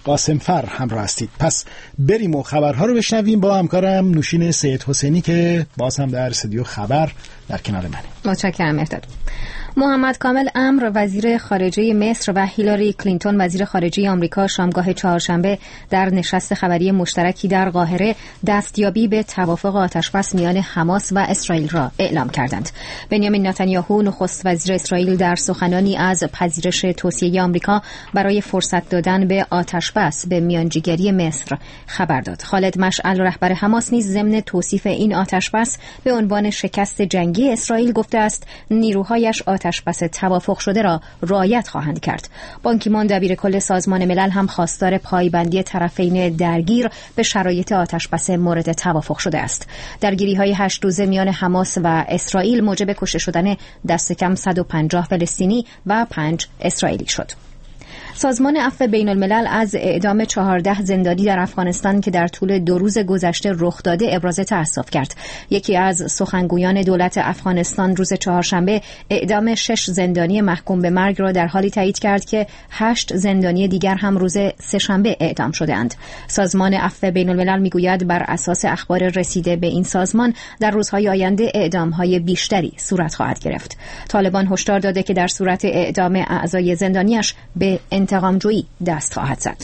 قاسمفر همراه هستید. پس بریم و خبرها رو بشنویم با همکارم نوشین سید حسینی که باز هم در استودیو خبر در کنار منه. متشکرم مهداد. محمد کامل امر وزیر خارجه مصر و هیلاری کلینتون وزیر خارجه آمریکا شامگاه چهارشنبه در نشست خبری مشترکی در قاهره دستیابی به توافق آتشبس میان حماس و اسرائیل را اعلام کردند. بنیامین نتانیاهو نخست وزیر اسرائیل در سخنانی از پذیرش توصیه آمریکا برای فرصت دادن به آتشبس به میانجیگری مصر خبر داد. خالد مشعل رهبر حماس نیز ضمن توصیف این آتشبس به عنوان شکست جنگی اسرائیل گفته است نیروهایش آتشبس توافق شده را رعایت خواهند کرد. بان کی مون دبیر کل سازمان ملل هم خواستار پایبندی طرفین درگیر به شرایط آتشبس مورد توافق شده است. درگیری‌های 8 روزه میان حماس و اسرائیل موجب کشته شدن دست کم 150 فلسطینی و 5 اسرائیلی شد. سازمان عفو بین الملل از اعدام 14 زندانی در افغانستان که در طول 2 روز گذشته رخ داده ابراز تأسف کرد. یکی از سخنگویان دولت افغانستان روز چهارشنبه اعدام 6 زندانی محکوم به مرگ را در حالی تایید کرد که 8 زندانی دیگر هم روز سه‌شنبه اعدام شده‌اند. سازمان عفو بین الملل میگوید بر اساس اخبار رسیده به این سازمان در روزهای آینده اعدام‌های بیشتری صورت خواهد گرفت. طالبان هشدار داده که در صورت اعدام اعضای زندانیش به انتقام‌جویی دست خواهد زد.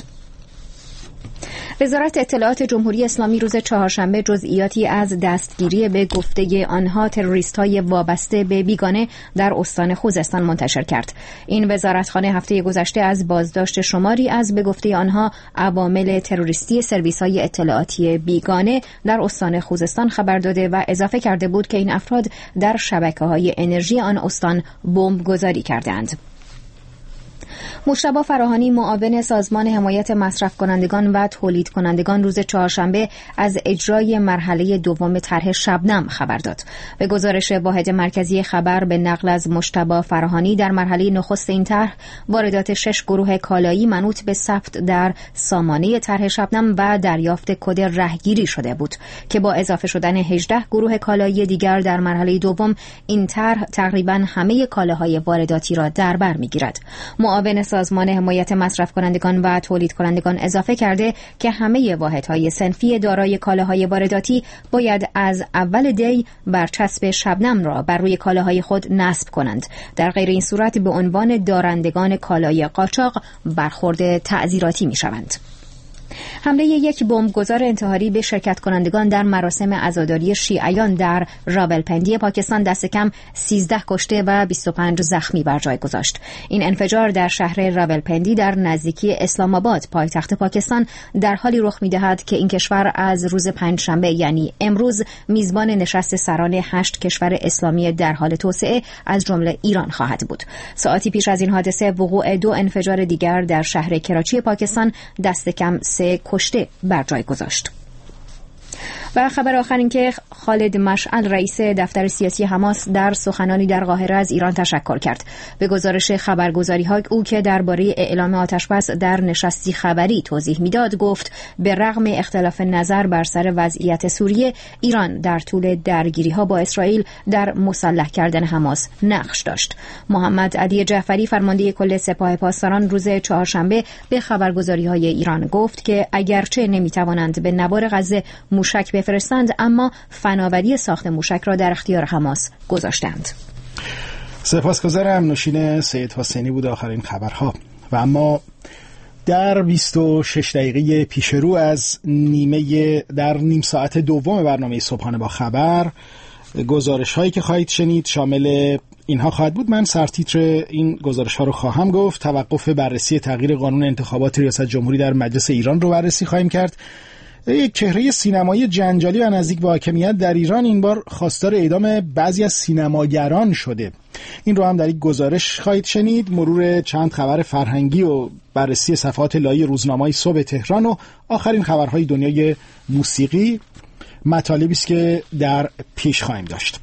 وزارت اطلاعات جمهوری اسلامی روز چهارشنبه جزئیاتی از دستگیری به گفته آنها تروریست‌های وابسته به بیگانه در استان خوزستان منتشر کرد. این وزارتخانه هفته گذشته از بازداشت شماری از به گفته آنها عوامل تروریستی سرویس‌های اطلاعاتی بیگانه در استان خوزستان خبر داده و اضافه کرده بود که این افراد در شبکه‌های انرژی آن استان بمب‌گذاری کردند. مجتبی فراهانی معاون سازمان حمایت مصرف کنندگان و تولید کنندگان روز چهارشنبه از اجرای مرحله دوم طرح شبنم خبر داد. به گزارش واحد مرکزی خبر به نقل از مجتبی فراهانی در مرحله نخست این طرح واردات 6 گروه کالایی منوط به ثبت در سامانه طرح شبنم و دریافت کد رهگیری شده بود که با اضافه شدن 18 گروه کالایی دیگر در مرحله دوم این طرح تقریبا همه کالاهای وارداتی را در بر می‌گیرد. معاون سازمان حمایت مصرف کنندگان و تولید کنندگان اضافه کرده که همه واحدهای صنفی دارای کالاهای وارداتی باید از اول دی برچسب شبنم را بر روی کالاهای خود نصب کنند. در غیر این صورت به عنوان دارندگان کالای قاچاق برخورد تعزیراتی می‌شوند. حمله یک بمبگذار انتحاری به شرکت کنندگان در مراسم عزاداری شیعیان در راولپندی پاکستان دست کم 13 کشته و 25 زخمی بر جای گذاشت. این انفجار در شهر راولپندی در نزدیکی اسلام آباد پایتخت پاکستان در حالی رخ می‌دهد که این کشور از روز پنجشنبه یعنی امروز میزبان نشست سران 8 کشور اسلامی در حال توسعه از جمله ایران خواهد بود. ساعتی پیش از این حادثه وقوع 2 انفجار دیگر در شهر کراچی پاکستان دست کم 3 کشته بر جای گذاشت. و خبر آخر این که خالد مشعل رئیس دفتر سیاسی حماس در سخنانی در قاهره از ایران تشکر کرد. به گزارش خبرگزاری‌ها او که درباره اعلام آتشبس در نشستی خبری توضیح میداد گفت به رغم اختلاف نظر بر سر وضعیت سوریه ایران در طول درگیری‌ها با اسرائیل در مسلح کردن حماس نقش داشت. محمد علی جعفری فرمانده کل سپاه پاسداران روز چهارشنبه به خبرگزاری‌های ایران گفت که اگرچه نمی‌توانند به نوار غزه موشک بفرستند اما فناوری ساخت موشک را در اختیار حماس گذاشتند. سپاسگزارم. نوشین سید حسینی بود آخرین خبرها. و اما در 26 دقیقه پیش رو از نیم ساعت دوم برنامه صبحانه با خبر گزارش هایی که خواهید شنید شامل اینها خواهد بود. من سرتیتر این گزارش ها رو خواهم گفت. توقف بررسی تغییر قانون انتخابات ریاست جمهوری در مجلس ایران رو بررسی خواهیم کرد. یک چهره سینمایی جنجالی و نزدیک به حاکمیت در ایران این بار خواستار اعدام بعضی از سینماگران شده. این رو هم در یک گزارش خواهید شنید. مرور چند خبر فرهنگی و بررسی صفحات لایه روزنامه‌های صبح تهران و آخرین خبرهای دنیای موسیقی مطالبی است که در پیش خواهیم داشت.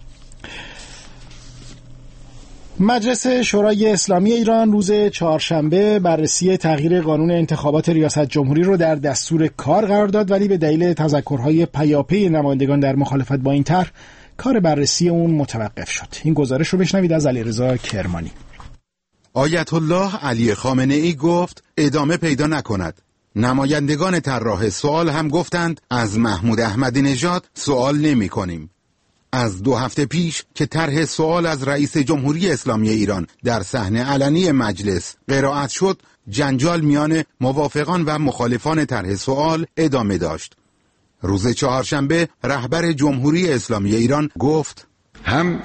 مجلس شورای اسلامی ایران روز چهارشنبه بررسی تغییر قانون انتخابات ریاست جمهوری رو در دستور کار قرار داد، ولی به دلیل تذکرهای پیاپی نمایندگان در مخالفت با این طرح کار بررسی اون متوقف شد. این گزارش رو بشنوید از علیرضا کرمانی. آیت الله علی خامنه‌ای گفت ادامه پیدا نکند. نمایندگان طراح سوال هم گفتند از محمود احمدی نژاد سوال نمی کنیم. از 2 هفته پیش که طرح سوال از رئیس جمهوری اسلامی ایران در صحنه علنی مجلس قرائت شد، جنجال میان موافقان و مخالفان طرح سوال ادامه داشت. روز چهارشنبه رهبر جمهوری اسلامی ایران گفت هم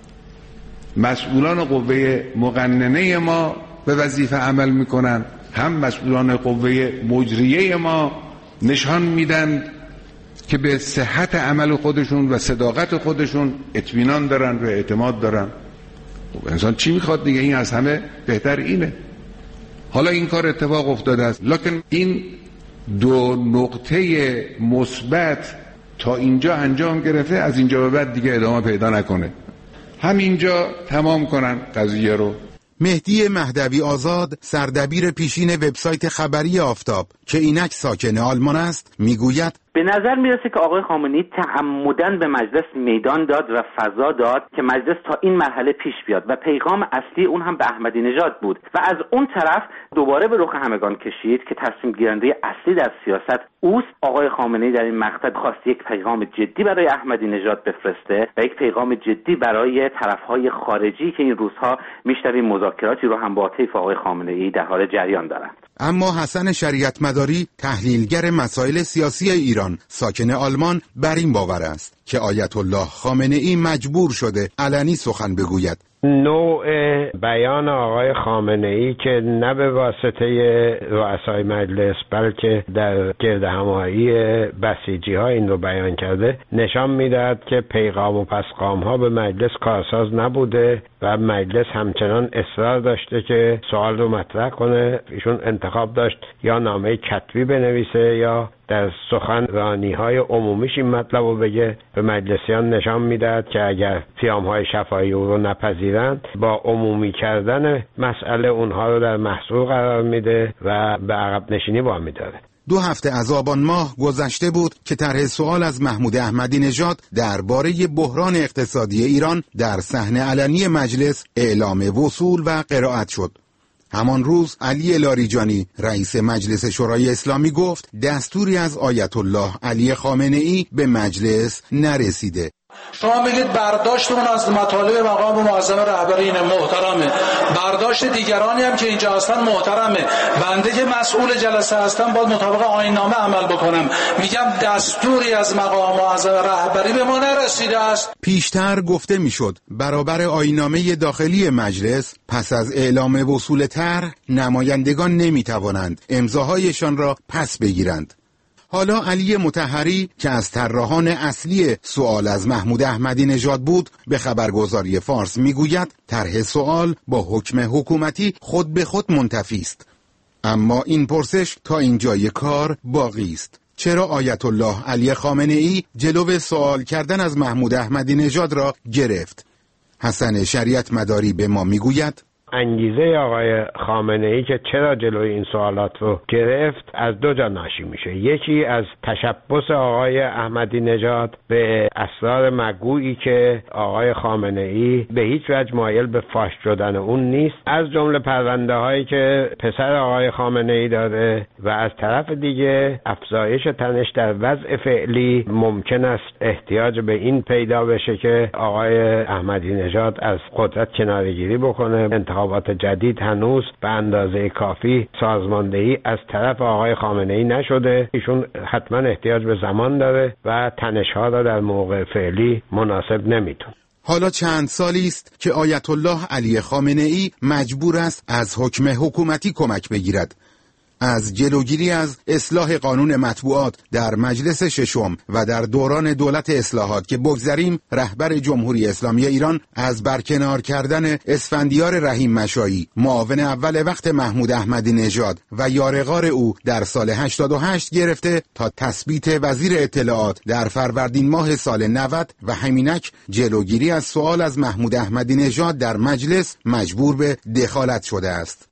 مسئولان قوه مقننه ما به وظیفه عمل میکنن، هم مسئولان قوه مجریه ما نشان میدن که به صحت عمل خودشون و صداقت خودشون اطمینان دارن و اعتماد دارن. خب انسان چی میخواد دیگه؟ این از همه بهتر اینه. حالا این کار اتفاق افتاده است، لکن این 2 نقطه مثبت تا اینجا انجام گرفته، از اینجا به بعد دیگه ادامه پیدا نکنه، همینجا تمام کنن قضیه رو. مهدی مهدوی آزاد، سردبیر پیشین وبسایت خبری آفتاب که اینک ساکن آلمان است، میگوید به نظر میرسه که آقای خامنه‌ای تعمداً به مجلس میدان داد و فضا داد که مجلس تا این مرحله پیش بیاد و پیغام اصلی اون هم به احمدی نژاد بود و از اون طرف دوباره به رخ همگان کشید که تصمیم گیرنده اصلی در سیاست اوست. آقای خامنه‌ای در این مقطع خواست یک پیغام جدی برای احمدی نژاد بفرسته و یک پیغام جدی برای طرف‌های خارجی که این روزها میشنویم مذاکراتی رو هم با طیف آقای خامنه‌ای در حال جریان دارند. اما حسن شریعت مداری، تحلیلگر مسائل سیاسی ایران ساکن آلمان، بر این باور است که آیت الله خامنه‌ای مجبور شده علنی سخن بگوید. نوع بیان آقای خامنه‌ای که نه به واسطه رؤسای مجلس بلکه در گردهمایی بسیجی ها این رو بیان کرده، نشان میدهد که پیغام و پسقام ها به مجلس کارساز نبوده و مجلس همچنان اصرار داشته که سوال رو مطرح کنه. ایشون انتخاب داشت یا نامه کتبی بنویسه یا در سخنرانی‌های عمومیش این مطلب رو بگه. به مجلسیان نشان میدهد که اگر پیام‌های شفاهی او رو نپذیرند، با عمومی کردن مسئله اونها رو در محصور قرار میده و به عقب نشینی وامی داره. 2 هفته از آبان ماه گذشته بود که طرح سوال از محمود احمدی نژاد درباره بحران اقتصادی ایران در صحنه علنی مجلس اعلام وصول و قرائت شد. همان روز علی لاریجانی رئیس مجلس شورای اسلامی گفت دستوری از آیت الله علی خامنه‌ای به مجلس نرسیده. شما بگید برداشتمون از مطالب مقام معظم رهبری محترمه، برداشت دیگرانی هم که اینجا هستن محترمه، بنده که مسئول جلسه هستم باید مطابق آیین‌نامه عمل بکنم. میگم دستوری از مقام معظم رهبری به ما نرسیده است. پیشتر گفته میشد برابر آیین‌نامه داخلی مجلس پس از اعلام وصول طرح نمایندگان نمیتوانند امضاهایشان را پس بگیرند. حالا علی مطهری که از طراحان اصلی سوال از محمود احمدی نژاد بود به خبرگزاری فارس میگوید طرح سوال با حکم حکومتی خود به خود منتفی است. اما این پرسش تا اینجای کار باقی است. چرا آیت الله علی خامنه‌ای جلو سوال کردن از محمود احمدی نژاد را گرفت؟ حسن شریعت مداری به ما میگوید انگیزه آقای خامنه‌ای که چرا جلوی این سوالات رو گرفت از 2 جا ناشی میشه. یکی از تشبث آقای احمدی نژاد به اسرار مگویی که آقای خامنه‌ای به هیچ وجه مایل به فاش شدن اون نیست، از جمله پرونده هایی که پسر آقای خامنه‌ای داره، و از طرف دیگه افزایش تنش در وضع فعلی ممکن است احتیاج به این پیدا بشه که آقای احمدی نژاد از قدرت کناره‌گیری بکنه. انتخابات جدید هنوز به اندازه کافی سازماندهی از طرف آقای خامنه‌ای نشده. ایشون حتما احتیاج به زمان داره و تنش‌ها را در موقع فعلی مناسب نمیتونه. حالا چند سالی است که آیت الله علی خامنه‌ای مجبور است از حکم حکومتی کمک بگیرد. از جلوگیری از اصلاح قانون مطبوعات در مجلس ششم و در دوران دولت اصلاحات که بگذریم، رهبر جمهوری اسلامی ایران از برکنار کردن اسفندیار رحیم مشایی، معاون اول وقت محمود احمدی نژاد و یارغار او در سال 88 گرفته تا تثبیت وزیر اطلاعات در فروردین ماه سال 90 و همینک جلوگیری از سوال از محمود احمدی نژاد در مجلس مجبور به دخالت شده است.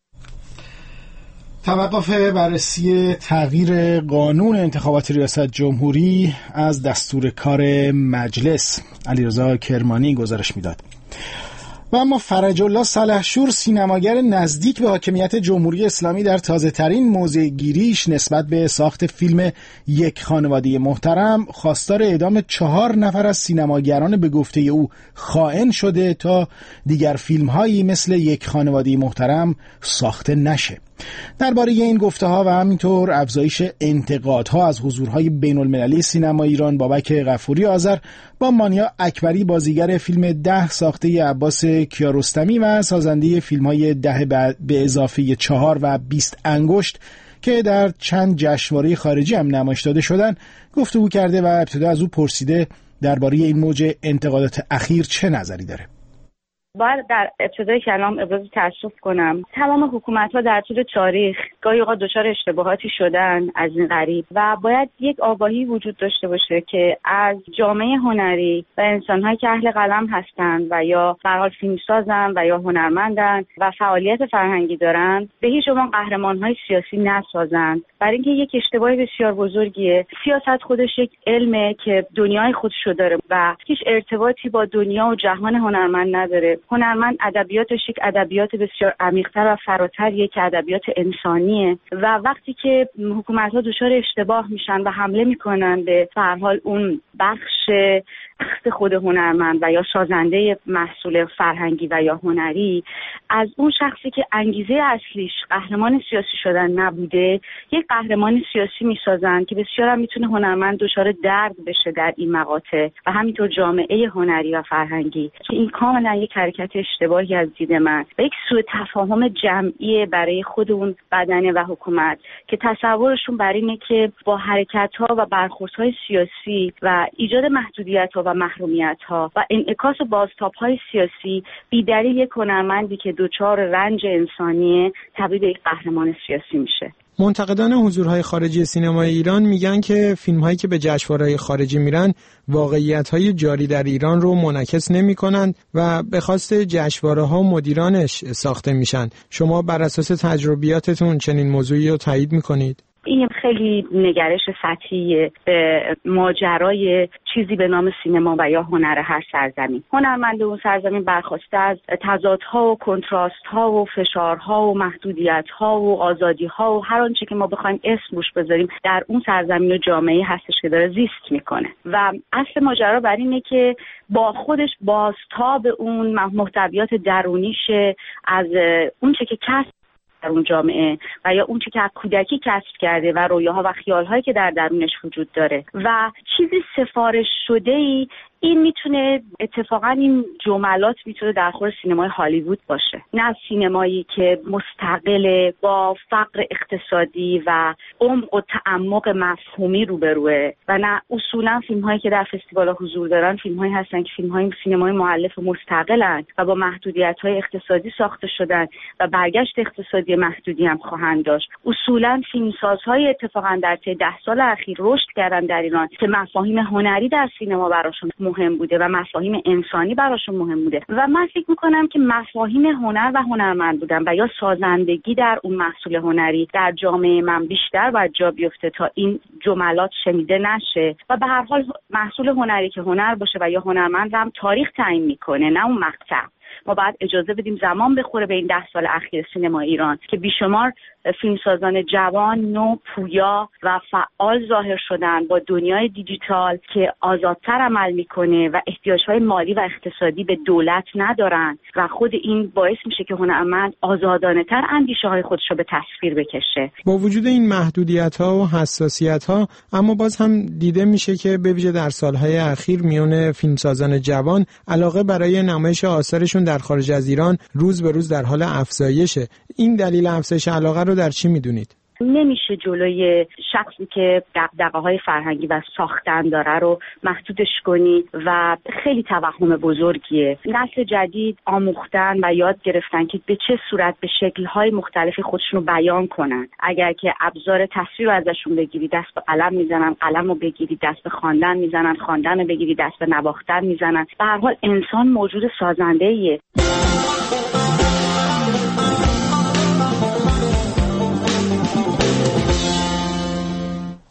توقف بررسی تغییر قانون انتخابات ریاست جمهوری از دستور کار مجلس. علیرضا کرمانی گزارش میداد. و اما فرج الله سلحشور، سینماگر نزدیک به حاکمیت جمهوری اسلامی، در تازه ترین موضع گیریش نسبت به ساخت فیلم یک خانواده محترم خواستار اعدام 4 نفر از سینماگران به گفته او خائن شده تا دیگر فیلم‌هایی مثل یک خانواده محترم ساخته نشه. درباره این گفته‌ها و همینطور افزایش انتقادها از حضورهای بین‌المللی سینما ایران، بابک غفوری آذر با مانیا اکبری، بازیگر فیلم 10 ساخته عباس کیارستمی و سازنده فیلم‌های 10 به اضافه 4 و 20 انگشت که در چند جشنواره خارجی هم نمایش داده شدن گفتگو کرده و ابتدا از او پرسیده درباره این موج انتقادات اخیر چه نظری داره. باید در ابتدای کلام ابراز تأسف کنم. تمام حکومت‌ها در طول تاریخ گاهی اوقات دچار اشتباهاتی شدن از این قریب و باید یک آگاهی وجود داشته باشه که از جامعه هنری و انسان‌هایی که اهل قلم هستند و یا به هر حال فیلمسازن و یا هنرمندن و فعالیت فرهنگی دارن به هیچ عنوان قهرمان‌های سیاسی نسازند. برای اینکه یک اشتباه بسیار بزرگیه. سیاست خودش یک علمه که دنیای خودشو داره و هیچ ارتباطی با دنیا و جهان هنرمند نداره. هنرمند ادبیاتش یک ادبیات بسیار عمیق‌تر و فراتریه که ادبیات انسانیه و وقتی که حکومت‌ها دچار اشتباه میشن و حمله میکنن به هر حال اون بخش خود هنرمند و یا سازنده محصول فرهنگی و یا هنری، از اون شخصی که انگیزه اصلیش قهرمان سیاسی شدن نبوده یک قهرمان سیاسی میسازن که بسیار هم میتونه هنرمند دچار درد بشه در این مقاطع و همینطور جامعه هنری و فرهنگی، که این کاملا یک حرکت اشتباهی از دید من و یک سوء تفاهم جمعی برای خود اون بدنه و حکومت که تصورشون بر اینه که با حرکت‌ها و برخوردهای سیاسی و ایجاد محدودیت‌ها و محرومیت‌ها و انعکاس بازتاب‌های سیاسی بی‌دلیل یک هنرمندی که دچار رنج انسانیه تبدیل به یک قهرمان سیاسی میشه. منتقدان حضورهای خارجی سینمای ایران میگن که فیلم‌هایی که به جشنواره‌های خارجی میرن واقعیت‌های جاری در ایران رو منعکس نمی‌کنند و به خواست جشنواره‌ها و مدیرانش ساخته میشن. شما بر اساس تجربیاتتون چنین موضوعی رو تایید می‌کنید؟ این خیلی نگرش سطحیه به ماجرای چیزی به نام سینما و یا هنر هر سرزمین. هنرمند اون سرزمین برخواسته از تضادها و کنتراست‌ها و فشارها و محدودیت‌ها و آزادی‌ها و هر آنچه که ما بخوایم اسم روش بذاریم در اون سرزمین و جامعه هستش که داره زیست میکنه و اصل ماجرا بر اینه که با خودش بازتاب اون محتویات درونیشه از اون چه که کسب در اون جامعه و یا اون چی که از کودکی کسب کرده و رویاها و خیالهایی که در درونش وجود داره و چیزی سفارش شده‌ای. این میتونه اتفاقا این جملات میتونه در خور سینمای هالیوود باشه، نه سینمایی که مستقل با فقر اقتصادی و عمق و تعمق مفهومی روبروه و نه اصولا فیلم‌هایی که در فستیوال‌ها حضور دارن فیلم‌هایی هستن که فیلم‌های سینمای مؤلف مستقلن و با محدودیت‌های اقتصادی ساخته شدن و برگشت اقتصادی محدودی هم خواهند داشت. اصولا فیلمسازهای اتفاقا در طی 10 سال اخیر رشد کردن در ایران که مفاهیم هنری در سینما براشون مهم بوده و مفاهیم انسانی براشون مهم بوده و من فکر میکنم که مفاهیم هنر و هنرمند بودن و یا سازندگی در اون محصول هنری در جامعه من بیشتر باید جا بیفته تا این جملات شنیده نشه و به هر حال محصول هنری که هنر باشه و یا هنرمند هم تاریخ تعیین میکنه، نه اون مقطع. ما باید اجازه بدیم زمان بخوره به این 10 سال اخیر سینما ایران که بیشمار فیلمسازان جوان، نو، پویا و فعال ظاهر شدن با دنیای دیجیتال که آزادتر عمل میکنه و احتیاجهای مالی و اقتصادی به دولت ندارن و خود این باعث میشه که هنرمند آزادانه تر اندیشه های خودش رو به تصویر بکشه. با وجود این محدودیت ها و حساسیت ها اما باز هم دیده میشه که به ویژه در سالهای اخیر میون فیلمسازان جوان علاقه برای نمایش آثارشون در خارج از ایران روز به روز در حال افزایشه. این دلیل افزایش علاقه رو در چی میدونید؟ نمیشه جلوی شخصی که دغدغه‌های فرهنگی و ساختن داره رو محدودش کنی و خیلی توهم بزرگیه. نسل جدید آموختن و یاد گرفتن که به چه صورت به شکل‌های مختلفی خودشونو بیان کنن. اگر که ابزار تصویر رو ازشون بگیری دست به قلم میزنن، قلم رو بگیری دست به خواندن میزنن، خواندن رو بگیری دست به نواختن میزنن. به هر حال انسان موجود سازنده‌ایه.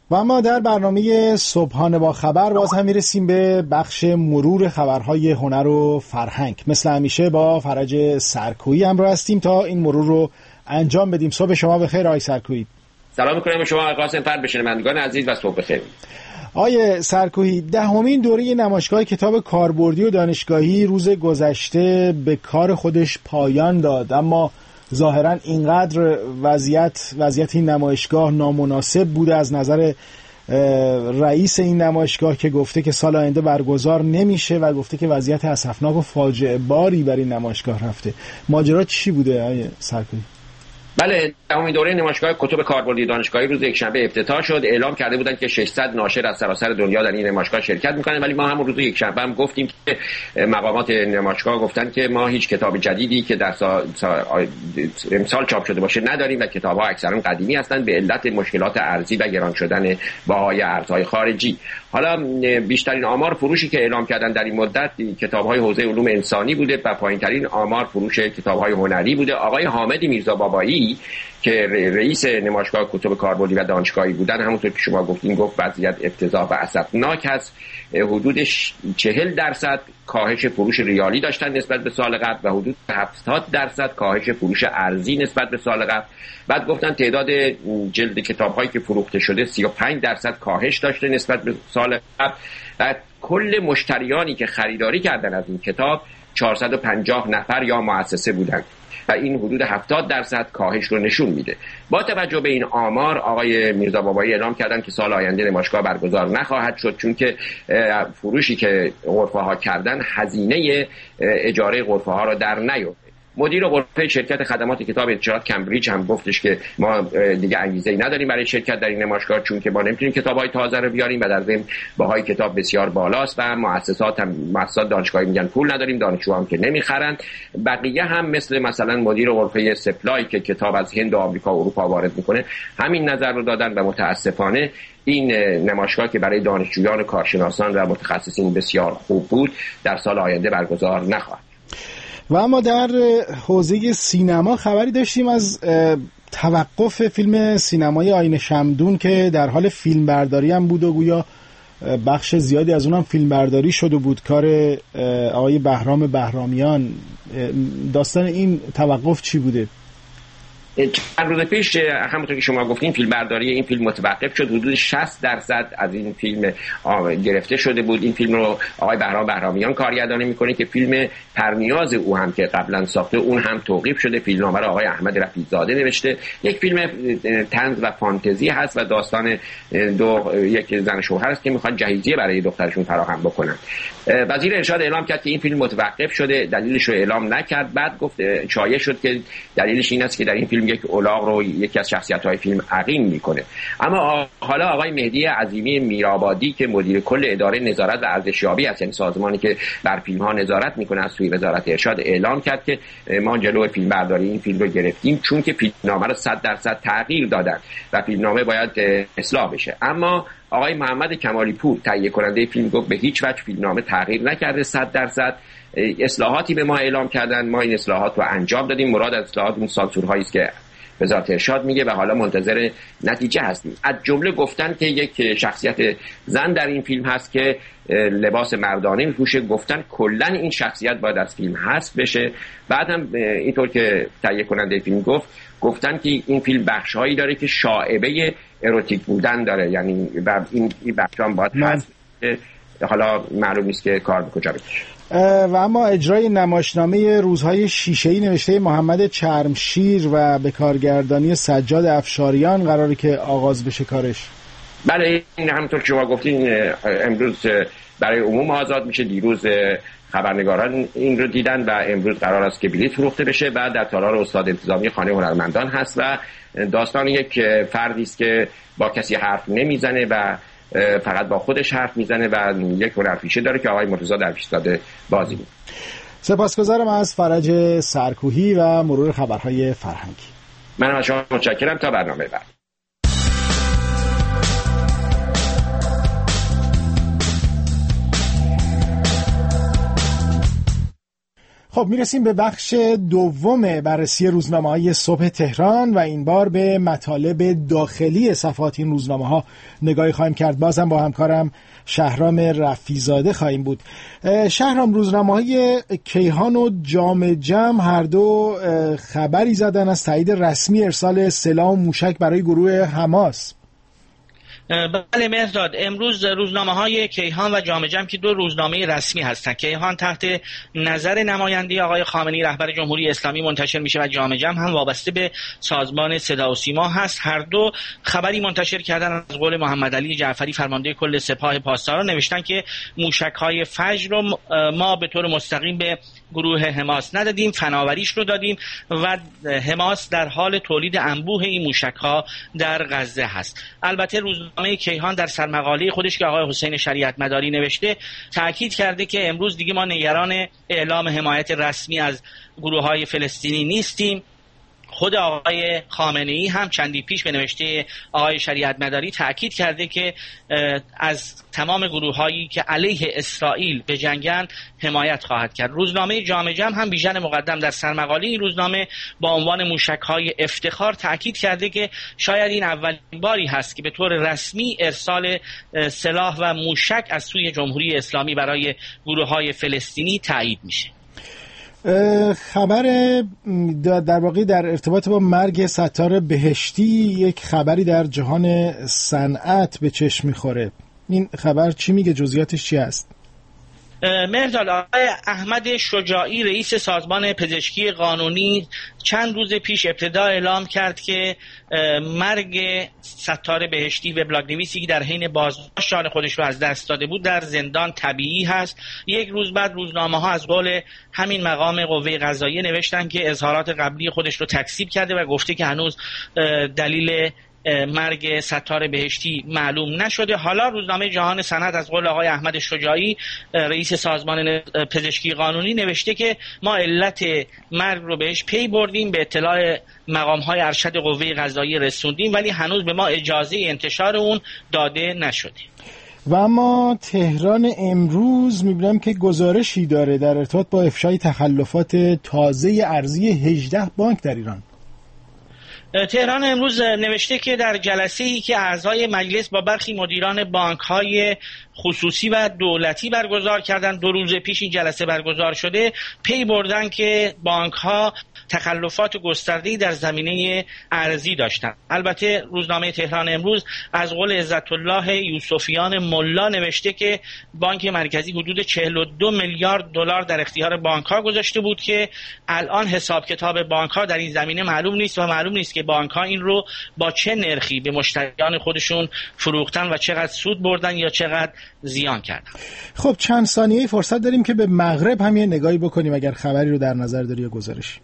و اما در برنامه صبحانه با خبر باز هم میرسیم به بخش مرور خبرهای هنر و فرهنگ. مثل همیشه با فرج سرکویی همراه هستیم تا این مرور رو انجام بدیم. صبح شما بخیر آقای سرکویی. سلام می‌کنم به شما آقای قاسم فر، به شنوندگان عزیز و صبح بخیر. آقای سرکویی، 10مین دوره نمایشگاه کتاب کاربردی و دانشگاهی روز گذشته به کار خودش پایان داد، اما ظاهرا اینقدر وضعیت این نمایشگاه نامناسب بوده از نظر رئیس این نمایشگاه که گفته که سال آینده برگزار نمیشه و گفته که وضعیت اسفناک و فاجعه باری بر این نمایشگاه رفته. ماجرا چی بوده آقای سرکویی؟ بله، 10مین دوره نمایشگاه کتب کاربردی دانشگاهی روز یکشنبه افتتاح شد. اعلام کرده بودند که 600 ناشر از سراسر دنیا در این نمایشگاه شرکت میکنن، ولی ما همون روز یکشنبه هم گفتیم که مقامات نمایشگاه گفتن که ما هیچ کتاب جدیدی که در امسال چاپ شده باشه نداریم و کتاب‌ها اکثرا قدیمی هستند به علت مشکلات ارزی و گران شدن بهای ارزهای خارجی. حالا بیشترین آمار فروشی که اعلام کردن در این مدت کتاب‌های حوزه علوم انسانی بوده و پایین‌ترین آمار فروش کتاب‌های هنری بوده. آقای حامد میرزابابایی که رئیس نمایشگاه کتب کاربردی و دانشگاهی بودن، همونطور که شما گفتین، گفت وضعیت افتضاح و اسفناک هست. حدود 40% کاهش فروش ریالی داشتن نسبت به سال قبل و حدود 70% کاهش فروش ارزی نسبت به سال قبل. بعد گفتن تعداد جلد کتاب‌هایی که فروخته شده 35% کاهش داشته نسبت به سال قبل و کل مشتریانی که خریداری کردن از این کتاب 450 نفر یا مؤسسه بودند و این حدود 70% کاهش رو نشون میده. با توجه به این آمار آقای میرزابابایی اعلام کردن که سال آینده نمایشگاه برگزار نخواهد شد، چون که فروشی که غرفه‌ها کردن هزینه اجاره غرفه‌ها رو در نیاورد. مدیر غرفه شرکت خدمات کتاب انتشارات کمبریج هم گفتش که ما دیگه انگیزه‌ای نداریم برای شرکت در این نمایشگاه، چون که ما نمیتونیم کتاب‌های تازه رو بیاریم و در ضمن بهای کتاب بسیار بالاست و مؤسسات دانشگاهی میگن پول نداریم، دانشجوها هم که نمیخرن. بقیه هم مثلا مدیر غرفه سپلای که کتاب از هند و آمریکا و اروپا وارد میکنه همین نظر رو دادن و متاسفانه این نمایشگاه که برای دانشجویان کارشناسان و متخصصین بسیار خوب بود در سال آینده برگزار نخواهد. و اما در حوزه سینما خبری داشتیم از توقف فیلم سینمایی آینه شمدون که در حال فیلم برداری هم بود و گویا بخش زیادی از اونم فیلم برداری شده بود، کار آقای بهرام بهرامیان. داستان این توقف چی بوده؟ چند روز پیش همونطور که شما گفتین فیلم برداری این فیلم متوقف شد. حدود 60% از این فیلم گرفته شده بود. این فیلم رو آقای بهرام بهرامیان کارگردانی میکنه که فیلم پرنیاز او هم که قبلا ساخته اون هم توقیف شده. فیلمنامه رو آقای احمد رفیع‌زاده نوشته. یک فیلم طنز و فانتزی هست و داستان یک زن شوهر است که میخوان جهیزیه برای دخترشون فراهم بکنن. وزیر ارشاد اعلام کرد که این فیلم متوقف شده، دلیلش رو اعلام نکرد. بعد گفت شایع شد که دلیلش این است که در این فیلم یک الاغ رو یکی از شخصیت‌های فیلم عقیم میکنه. اما حالا آقای مهدی عظیمی میرآبادی که مدیر کل اداره نظارت و ارزشیابی است، یعنی سازمانی که بر فیلم‌ها نظارت میکنه از سوی وزارت ارشاد، اعلام کرد که ما جلوی فیلم برداری این فیلم رو گرفتیم چون که فیلمنامه رو 100% تغییر دادن و فیلمنامه باید اصلاح بشه. اما آقای محمد کمالی پور تهیه کننده فیلم گفت به هیچ وجه فیلمنامه تغییر نکرده، 100% اصلاحاتی به ما اعلام کردن، ما این اصلاحات رو انجام دادیم. مراد از اصلاحات اون سانسورهایی است که وزارت ارشاد میگه و حالا منتظر نتیجه هستیم. از جمله گفتن که یک شخصیت زن در این فیلم هست که لباس مردانه میپوشه. گفتن کلا این شخصیت باید از فیلم حذف بشه. بعدم اینطور که تهیه کننده فیلم گفتن که این فیلم بخش‌هایی داره که شائبه اروتیک بودن داره، یعنی این بخش‌ها باید حذف بشه. حالا معلوم نیست که کار به کجا بکشه. و اما اجرای نمایشنامه روزهای شیشه‌ای نوشته محمد چرمشیر و به کارگردانی سجاد افشاریان قراره که آغاز بشه کارش. بله، این همونطور که شما گفتین امروز برای عموم آزاد میشه. دیروز خبرنگاران این رو دیدن و امروز قرار است که بلیط فروخته بشه و در تالار استاد انتظامی خانه هنرمندان هست و داستان یک فردی است که با کسی حرف نمیزنه و فقط با خودش حرف میزنه و یک هنرپیشه داره که آقای مرتضی درویش‌زاده بازی میکنه. سپاسگزارم از فرج سرکوهی و مرور خبرهای فرهنگی. من از شما متشکرم. تا برنامه بعد. خب میرسیم به بخش دوم بررسی روزنامه‌های صبح تهران و این بار به مطالب داخلی صفحات این روزنامه‌ها نگاهی خواهیم کرد. بازم با همکارم شهرام رفیزاده خواهیم بود. شهرام، روزنامه‌های کیهان و جام جم هر دو خبری زدن از تایید رسمی ارسال سلاح و موشک برای گروه حماس. بله مهرداد، امروز روزنامه‌های کیهان و جام جم که دو روزنامه رسمی هستند، کیهان تحت نظر نماینده آقای خامنه‌ای رهبر جمهوری اسلامی منتشر میشه و جام جم هم وابسته به سازمان صدا و سیما هست. هر دو خبری منتشر کردن از قول محمد علی جعفری فرمانده کل سپاه پاسداران، نوشتن که موشک‌های فجر رو ما به طور مستقیم به گروه حماس ندادیم، فناوریش رو دادیم و حماس در حال تولید انبوه این موشک‌ها در غزه هست. البته روزنامه کیهان در سرمقاله خودش که آقای حسین شریعت مداری نوشته تاکید کرده که امروز دیگه ما نگران اعلام حمایت رسمی از گروه‌های فلسطینی نیستیم. خود آقای خامنه‌ای هم چندی پیش به نوشته آقای شریعت مداری تأکید کرده که از تمام گروه‌هایی که علیه اسرائیل به جنگن حمایت خواهد کرد. روزنامه جام جم هم بیژن مقدم در سرمقاله این روزنامه با عنوان موشک‌های افتخار تأکید کرده که شاید این اولین باری هست که به طور رسمی ارسال سلاح و موشک از سوی جمهوری اسلامی برای گروه‌های فلسطینی تایید میشه. خبر در واقع در ارتباط با مرگ ستار بهشتی یک خبری در جهان صنعت به چشم میخوره. این خبر چی میگه؟ جزئیاتش چی است؟ مهرداد، آقای احمد شجاعی رئیس سازمان پزشکی قانونی چند روز پیش ابتدا اعلام کرد که مرگ ستار بهشتی وبلاگ‌نویسی که در حین بازداشت جان خودش رو از دست داده بود در زندان طبیعی هست. یک روز بعد روزنامه‌ها از قول همین مقام قوه قضاییه نوشتن که اظهارات قبلی خودش رو تکذیب کرده و گفته که هنوز دلیل مرگ ستار بهشتی معلوم نشده. حالا روزنامه جهان صنعت از قول آقای احمد شجاعی رئیس سازمان پزشکی قانونی نوشته که ما علت مرگ رو بهش پی بردیم، به اطلاع مقام‌های ارشد قوه قضاییه رسوندیم، ولی هنوز به ما اجازه انتشار اون داده نشده. و اما تهران امروز می‌بینم که گزارشی داره در ارتباط با افشای تخلفات تازه ارزی 18 بانک در ایران. تهران امروز نوشته که در جلسه‌ای که اعضای مجلس با برخی مدیران بانک‌های خصوصی و دولتی برگزار کردند، 2 روز پیش این جلسه برگزار شده، پی بردن که بانک‌ها تخلفات گسترده‌ای در زمینه ارزی داشتند. البته روزنامه تهران امروز از قول عزت الله یوسفیان ملا نوشته که بانک مرکزی حدود 42 میلیارد دلار در اختیار بانک‌ها گذاشته بود که الان حساب کتاب بانک‌ها در این زمینه معلوم نیست و معلوم نیست که بانک‌ها این رو با چه نرخی به مشتریان خودشون فروختن و چقدر سود بردن یا چقدر زیان کردن. خب چند ثانیه فرصت داریم که به مغرب هم یه نگاهی بکنیم اگر خبری رو در نظر داری یا گزارش.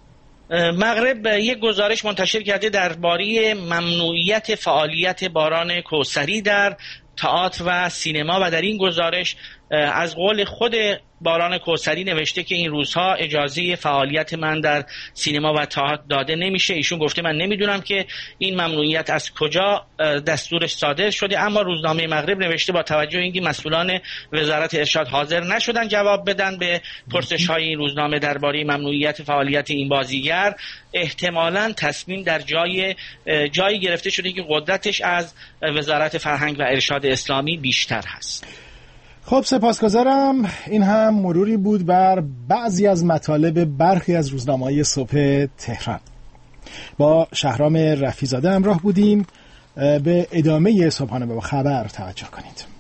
مغرب یک گزارش منتشر کرده درباره ممنوعیت فعالیت باران کوثری در تئاتر و سینما و در این گزارش از قول خود باران کوثری نوشته که این روزها اجازه فعالیت من در سینما و تئاتر داده نمیشه. ایشون گفته من نمیدونم که این ممنوعیت از کجا دستورش صادر شده، اما روزنامه مغرب نوشته با توجه به اینکه مسئولان وزارت ارشاد حاضر نشدن جواب بدن به پرسش‌های این روزنامه درباره ممنوعیت فعالیت این بازیگر، احتمالاً تصمیم در جایی گرفته شده که قدرتش از وزارت فرهنگ و ارشاد اسلامی بیشتر هست. خب سپاسگزارم. این هم مروری بود بر بعضی از مطالب برخی از روزنامه‌های صبح تهران. با شهرام رفیزاده همراه بودیم. به ادامه صبحانه با خبر توجه کنید.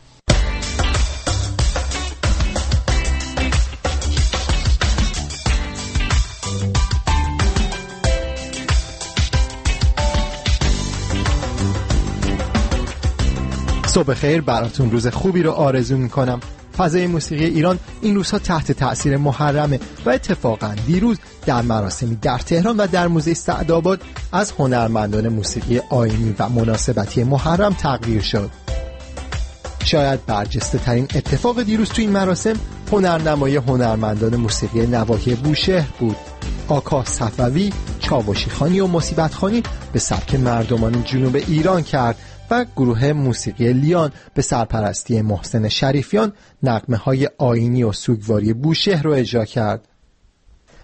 صبح خیر براتون، روز خوبی رو آرزو میکنم. فضای موسیقی ایران این روزها تحت تأثیر محرمه و اتفاقا دیروز در مراسمی در تهران و در موزه سعدآباد از هنرمندان موسیقی آیینی و مناسبتی محرم تقدیر شد. شاید برجسته ترین اتفاق دیروز تو این مراسم هنرنمایی هنرمندان موسیقی نواحی بوشهر بود. آکا صفوی، چاوشی خانی و مصیبت خانی به سبک مردمان جنوب ایران کرد و گروه موسیقی لیان به سرپرستی محسن شریفیان نغمه‌های آیینی و سوگواری بوشهر رو اجرا کرد.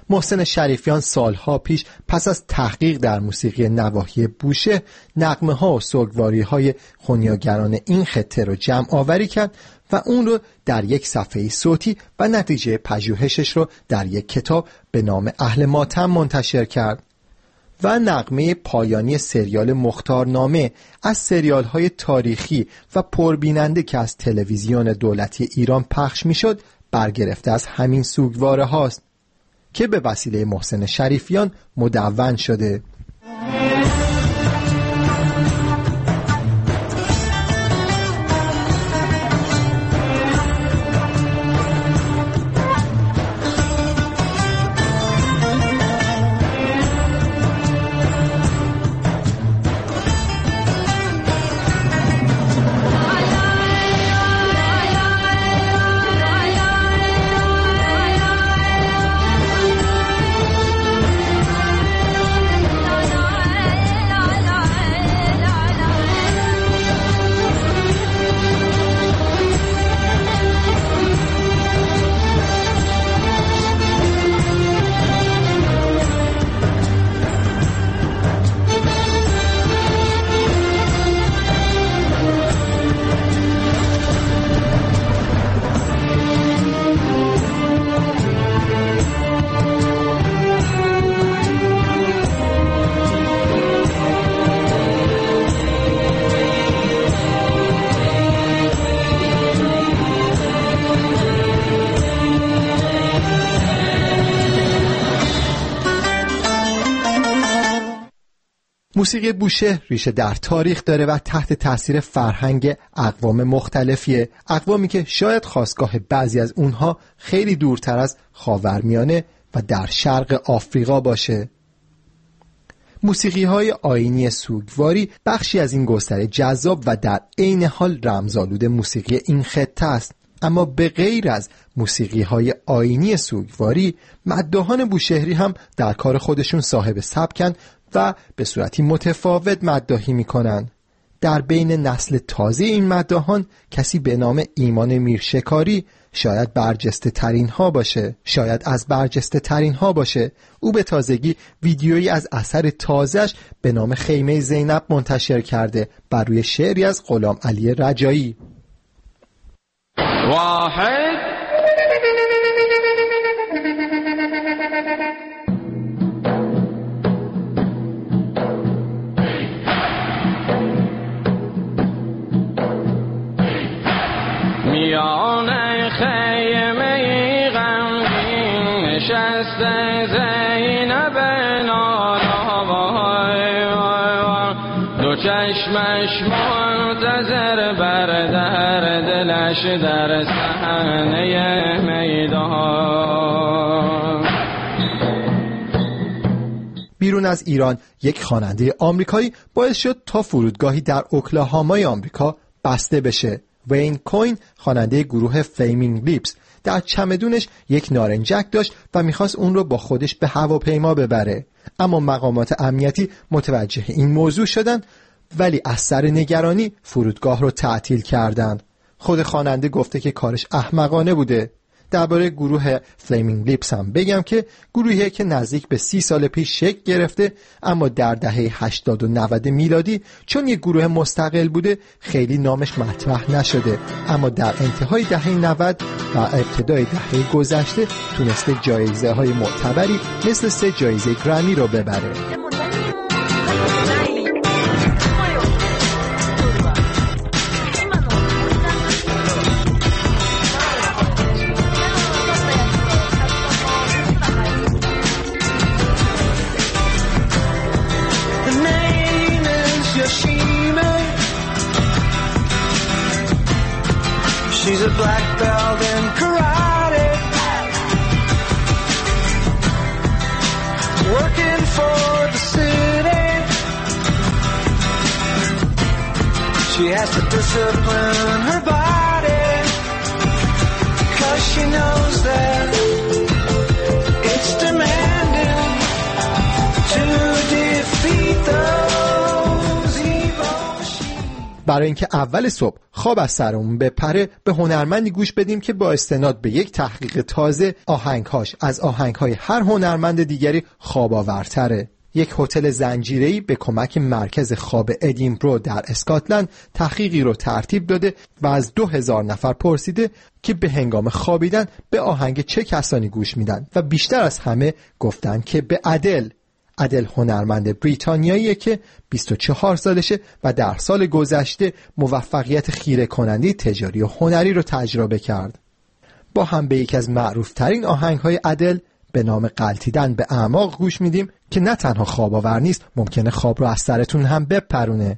محسن شریفیان سالها پیش پس از تحقیق در موسیقی نواحی بوشهر نغمه ها و سوگواری های خونیاگران این خطه رو جمع آوری کرد و اون رو در یک صفحه صوتی و نتیجه پژوهشش رو در یک کتاب به نام اهل ماتم منتشر کرد. و نغمه پایانی سریال مختارنامه از سریال های تاریخی و پربیننده که از تلویزیون دولتی ایران پخش می شد برگرفته از همین سوگواره هاست که به وسیله محسن شریفیان مدون شده. موسیقی بوشهر ریشه در تاریخ داره و تحت تاثیر فرهنگ اقوام مختلفیه، اقوامی که شاید خاستگاه بعضی از اونها خیلی دورتر از خاورمیانه و در شرق آفریقا باشه. موسیقی‌های آیینی سوگواری بخشی از این گستره جذاب و در عین حال رمزآلود موسیقی این خطه است. اما به غیر از موسیقی‌های آیینی سوگواری، مداحان بوشهری هم در کار خودشون صاحب سبکن و به صورتی متفاوت مداحی میکنن. در بین نسل تازه این مداحان کسی به نام ایمان میرشکاری شاید برجسته ترین ها باشه. او به تازگی ویدیویی از اثر تازه‌اش به نام خیمه زینب منتشر کرده بر روی شعری از غلام علی رجایی. واحد میان خیمه غمگین نشسته زینب نالا، دو چشمش منتظر بر در دلش در صحنه میدان. بیرون از ایران یک خواننده آمریکایی باعث شد تا فرودگاهی در اوکلاهامای آمریکا بسته بشه. وین کوین خواننده گروه فلیمینگ لیپس در چمدونش یک نارنجک داشت و میخواست اون رو با خودش به هواپیما ببره، اما مقامات امنیتی متوجه این موضوع شدن ولی از سر نگرانی فرودگاه رو تعطیل کردند. خود خواننده گفته که کارش احمقانه بوده. درباره گروه فلیمینگ لیپس هم بگم که گروهی که نزدیک به 30 سال پیش شکل گرفته، اما در دهه 80 و 90 میلادی چون یک گروه مستقل بوده خیلی نامش مطرح نشده، اما در انتهای دهه 90 و ابتدای دهه گذشته تونسته جایزه های معتبری مثل 3 جایزه گرمی رو ببره. She's a black belt in karate, working for the city. She has to discipline her body, 'cause she knows that it's demanding to defeat those evil machines. برای اینکه اول صبح خواب از سرمون بپره به هنرمندی گوش بدیم که با استناد به یک تحقیق تازه آهنگهاش از آهنگهای هر هنرمند دیگری خواب‌آورتره. یک هتل زنجیره‌ای به کمک مرکز خواب ادینبرو در اسکاتلند تحقیقی رو ترتیب داده و از 2000 نفر پرسیده که به هنگام خوابیدن به آهنگ چه کسانی گوش میدن و بیشتر از همه گفتن که به ادل هنرمند بریتانیاییه که 24 سالشه و در سال گذشته موفقیت خیره کننده تجاری و هنری رو تجربه کرد. با هم به یکی از معروفترین آهنگ‌های ادل به نام غلطیدن به اعماق گوش میدیم که نه تنها خواب آور نیست، ممکنه خواب رو از سرتون هم بپرونه.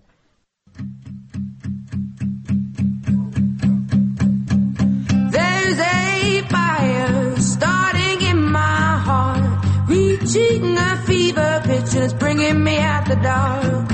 There's a fire starting in my heart, reaching a fever pitch and it's bringing me out the dark.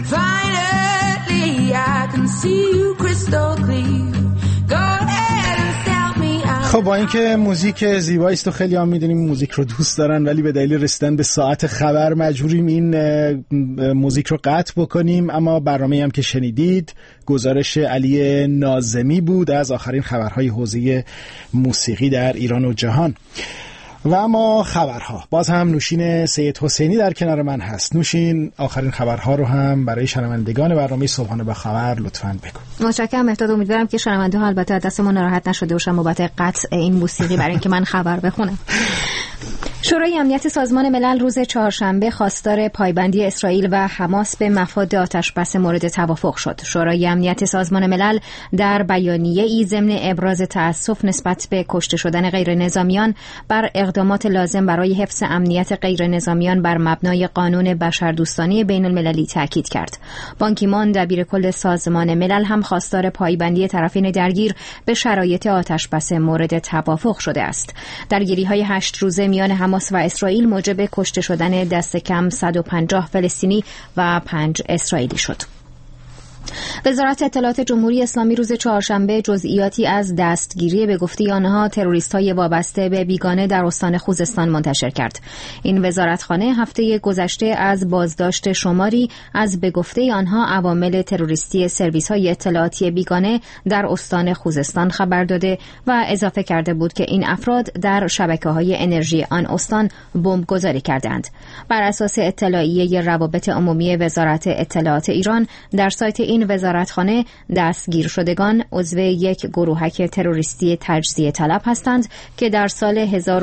Finally I can see you crystal clear. Go ahead and sell me out. خب با اینکه موزیک زیبایی است و خیلی هم میدونیم موزیک رو دوست دارن، ولی به دلیل رسیدن به ساعت خبر مجبوریم این موزیک رو قطع بکنیم. اما برنامه‌ای هم که شنیدید گزارش علی ناظمی بود از آخرین خبرهای حوزه موسیقی در ایران و جهان. و اما خبرها، باز هم نوشین سید حسینی در کنار من هست. نوشین، آخرین خبرها رو هم برای شنوندگان برنامه صبحانه با خبر لطفاً بگو. متشکرم مهداد. امیدوارم که شنونده ها البته دست ما ناراحت نشده باشن بابت قطع این موسیقی برای اینکه من خبر بخونم. شورای امنیت سازمان ملل روز چهارشنبه خواستار پایبندی اسرائیل و حماس به مفاد آتشبس مورد توافق شد. شورای امنیت سازمان ملل در بیانیه‌ای ضمن ابراز تأسف نسبت به کشته شدن غیرنظامیان بر اقدامات لازم برای حفظ امنیت غیرنظامیان بر مبنای قانون بشردوستانه بین المللی تاکید کرد. بان کی مون دبیرکل سازمان ملل هم خواستار پایبندی طرفین درگیر به شرایط آتشبس مورد توافق شده است. درگیری‌های 8 روزه میان حماس و اسرائیل موجب کشته شدن دست کم 150 فلسطینی و 5 اسرائیلی شد. وزارت اطلاعات جمهوری اسلامی روز چهارشنبه جزئیاتی از دستگیری به گفته آنها تروریست‌های وابسته به بیگانه در استان خوزستان منتشر کرد. این وزارتخانه هفته گذشته از بازداشت شماری از به گفته آنها عوامل تروریستی سرویس‌های اطلاعاتی بیگانه در استان خوزستان خبر داده و اضافه کرده بود که این افراد در شبکه‌های انرژی آن استان بمبگذاری کردند. بر اساس اطلاعیه روابط عمومی وزارت اطلاعات ایران در سایت این وزارتخانه دستگیر شدگان عضو یک گروهک تروریستی تجزیه طلب هستند که در سال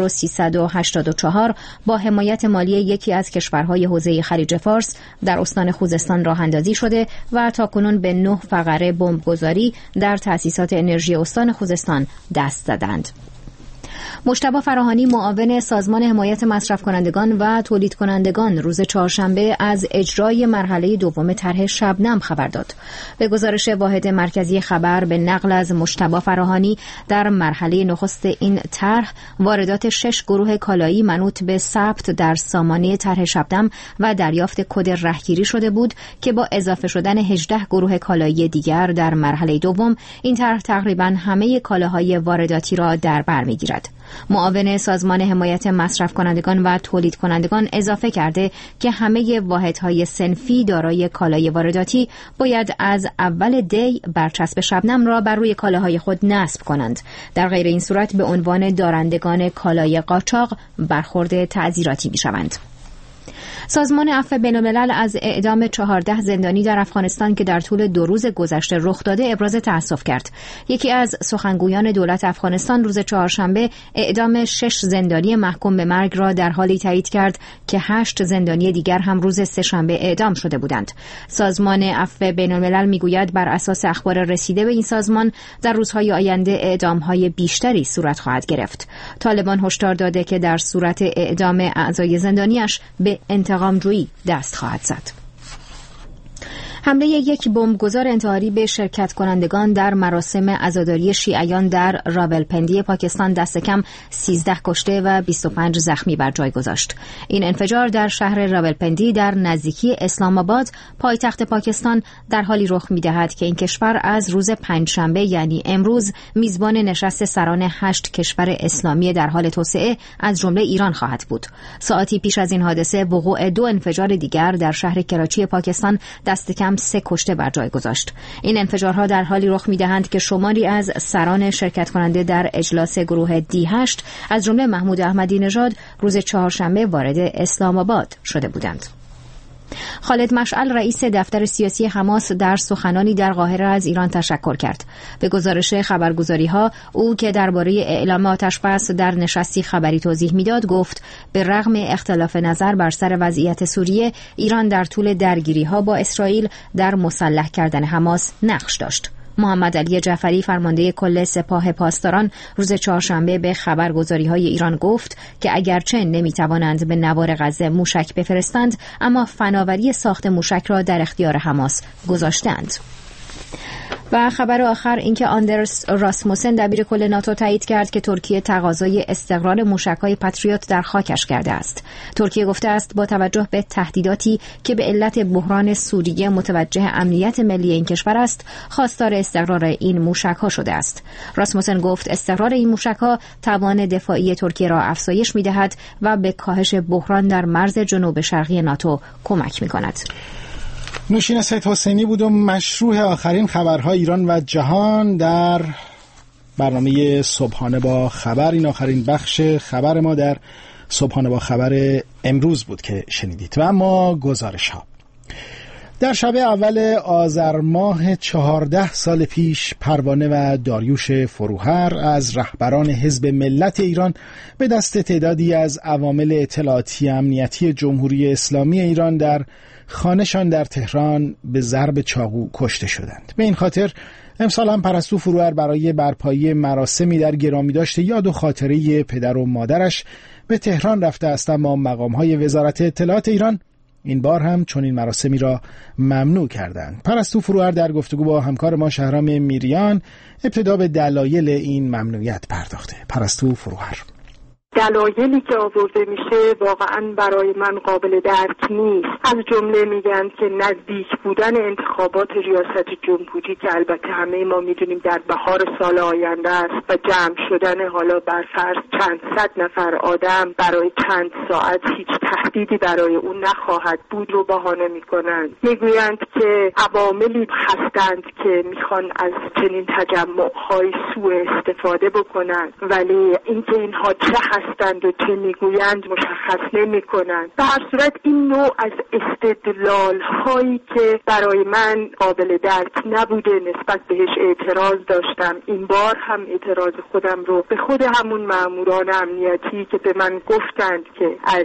1384 با حمایت مالی یکی از کشورهای حوزه خلیج فارس در استان خوزستان راه اندازی شده و تاکنون به 9 فقره بمبگذاری در تأسیسات انرژی استان خوزستان دست زدند. مجتبی فراهانی معاون سازمان حمایت مصرف کنندگان و تولید کنندگان روز چهارشنبه از اجرای مرحله دوم طرح شبنم خبر داد. به گزارش واحد مرکزی خبر به نقل از مجتبی فراهانی در مرحله نخست این طرح واردات 6 گروه کالایی منوط به ثبت در سامانه طرح شبنم و دریافت کد رهگیری شده بود که با اضافه شدن 18 گروه کالایی دیگر در مرحله دوم این طرح تقریباً همه کالاهای وارداتی را در بر می‌گیرد. معاون سازمان حمایت مصرف کنندگان و تولید کنندگان اضافه کرده که همه واحدهای صنفی دارای کالای وارداتی باید از اول دی برچسب شبنم را بر روی کالاهای خود نصب کنند. در غیر این صورت به عنوان دارندگان کالای قاچاق برخورد تعزیراتی می‌شوند. سازمان عفو بین‌الملل از اعدام 14 زندانی در افغانستان که در طول 2 روز گذشته رخ داده ابراز تأسف کرد. یکی از سخنگویان دولت افغانستان روز چهارشنبه اعدام 6 زندانی محکوم به مرگ را در حالی تایید کرد که 8 زندانی دیگر هم روز سه‌شنبه اعدام شده بودند. سازمان عفو بین‌الملل میگوید بر اساس اخبار رسیده به این سازمان در روزهای آینده اعدام‌های بیشتری صورت خواهد گرفت. طالبان هشدار داده که در صورت اعدام اعضای زندانیش به انتقام‌جویی دست خواهد زد. حمله یک بمبگذار انتحاری به شرکت کنندگان در مراسم عزاداری شیعیان در راولپندی پاکستان دست کم 13 کشته و 25 زخمی بر جای گذاشت. این انفجار در شهر راولپندی در نزدیکی اسلام آباد پایتخت پاکستان در حالی رخ می‌دهد که این کشور از روز پنجشنبه یعنی امروز میزبان نشست سران 8 کشور اسلامی در حال توسعه از جمله ایران خواهد بود. ساعتی پیش از این حادثه وقوع 2 انفجار دیگر در شهر کراچی پاکستان دست کم 3 کشته بر جای گذاشت. این انفجارها در حالی رخ می‌دهند که شماری از سران شرکت کننده در اجلاس گروه D8 از جمله محمود احمدی نژاد روز چهارشنبه وارد اسلام آباد شده بودند. خالد مشعل رئیس دفتر سیاسی حماس در سخنانی در قاهره از ایران تشکر کرد. به گزارش خبرگزاری‌ها او که درباره اعلام آتش‌بس در نشستی خبری توضیح میداد گفت به رغم اختلاف نظر بر سر وضعیت سوریه، ایران در طول درگیری‌ها با اسرائیل در مسلح کردن حماس نقش داشت. محمد علی جعفری فرمانده کل سپاه پاسداران روز چهارشنبه به خبرگزاری‌های ایران گفت که اگرچه نمی‌توانند به نوار غزه موشک بفرستند، اما فناوری ساخت موشک را در اختیار حماس گذاشتند. و خبر آخر اینکه آندرس راسموسن دبیر کل ناتو تایید کرد که ترکیه تقاضای استقرار موشک‌های پاتریوت در خاکش کرده است. ترکیه گفته است با توجه به تهدیداتی که به علت بحران سوریه متوجه امنیت ملی این کشور است، خواستار استقرار این موشک‌ها شده است. راسموسن گفت استقرار این موشک‌ها توان دفاعی ترکیه را افزایش می‌دهد و به کاهش بحران در مرز جنوب شرقی ناتو کمک می‌کند. نوشین سید حسینی بود و مشروع آخرین خبرهای ایران و جهان در برنامه صبحانه با خبر. این آخرین بخش خبر ما در صبحانه با خبر امروز بود که شنیدید. و اما گزارش ها. در شب اول آذر ماه 14 سال پیش پروانه و داریوش فروهر از رهبران حزب ملت ایران به دست تعدادی از عوامل اطلاعاتی امنیتی جمهوری اسلامی ایران در خانه‌شان در تهران به ضرب چاقو کشته شدند. به این خاطر امسال هم پرستو فروهر برای برپایی مراسمی در گرامیداشت یاد و خاطره پدر و مادرش به تهران رفته است، اما مقام‌های وزارت اطلاعات ایران این بار هم چنین مراسمی را ممنوع کردند. پرستو فروهر در گفتگو با همکار ما شهرام میریان ابتدا به دلایل این ممنوعیت پرداخته. پرستو فروهر: دلایلی که آورده میشه واقعا برای من قابل درک نیست. از جمله میگن که نزدیک بودن انتخابات ریاست جمهوری که البته همه ما میدونیم در بهار سال آینده است و جمع شدن حالا بر فرض چند صد نفر آدم برای چند ساعت هیچ تهدیدی برای اون نخواهد بود رو بهانه میکنند. میگویند که عواملی هستند که میخوان از چنین تجمع‌های سوء استفاده بکنند، ولی اینکه اینها چه هستند و چه میگویند مشخص نمی کنند. به هر صورت این نوع از استدلال هایی که برای من قابل درک نبوده نسبت بهش اعتراض داشتم. این بار هم اعتراض خودم رو به خود همون ماموران امنیتی که به من گفتند که از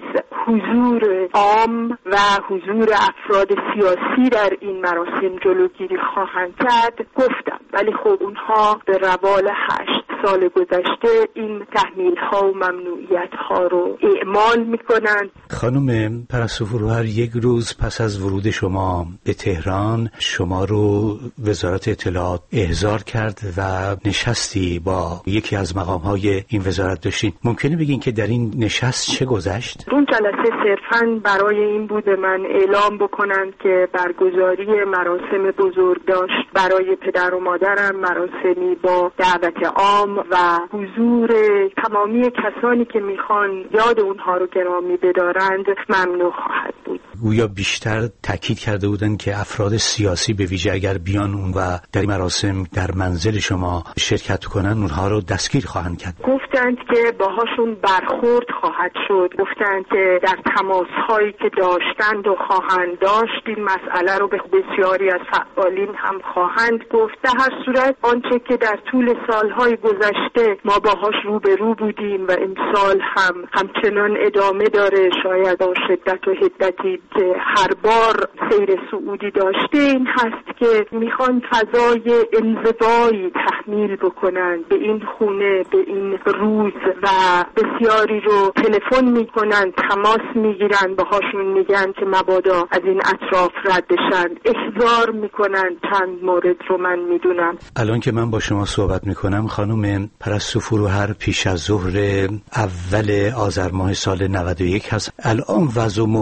حضور عام و حضور افراد سیاسی در این مراسم جلوگیری خواهند کرد گفتم، ولی خب اونها به روال 8 سال گذشته این تحمیل ها و ممنوعیت ها رو اعمال میکنند. خانم پرستو فروهر، یک روز پس از ورود شما به تهران شما رو وزارت اطلاعات احضار کرد و نشستی با یکی از مقام های این وزارت داشتین. ممکنه بگین که در این نشست چه گذشت؟ اون جلسه صرفاً برای این بود من اعلام بکنند که برگزاری مراسم بزرگ داشت برای پدر و مادرم، مراسمی با دعوت عام و حضور تمامی کسانی که میخوان یاد اونها رو گرامی بدارند ممنوع خواهد بود. گویا بیشتر تاکید کرده بودن که افراد سیاسی به ویژه اگر بیان اون و در مراسم در منزل شما شرکت کنن اونها رو دستگیر خواهند کرد. گفتند که باهاشون برخورد خواهد شد، گفتند که در تماس‌هایی که داشتند و خواهند داشت این مسئله رو به بسیاری از فعالین هم خواهند گفت. در هر صورت آنچه که در طول سالهای گذشته ما باهاش روبرو بودیم و امسال هم همچنان ادامه داره، شاید با شدت و حدتی که هر بار سیر صعودی داشته، این هست که میخوان فضای انزوایی تحمیل بکنن به این خونه، به این روز و بسیاری رو تلفن میکنن، تماس میگیرن، باهاشون میگن که مبادا از این اطراف رد بشن، احضار میکنن. چند مورد رو من میدونم. الان که من با شما صحبت میکنم خانم پرستو فروهر پیش از ظهر اول آذر ماه سال 91 هست. الان وضع و موقع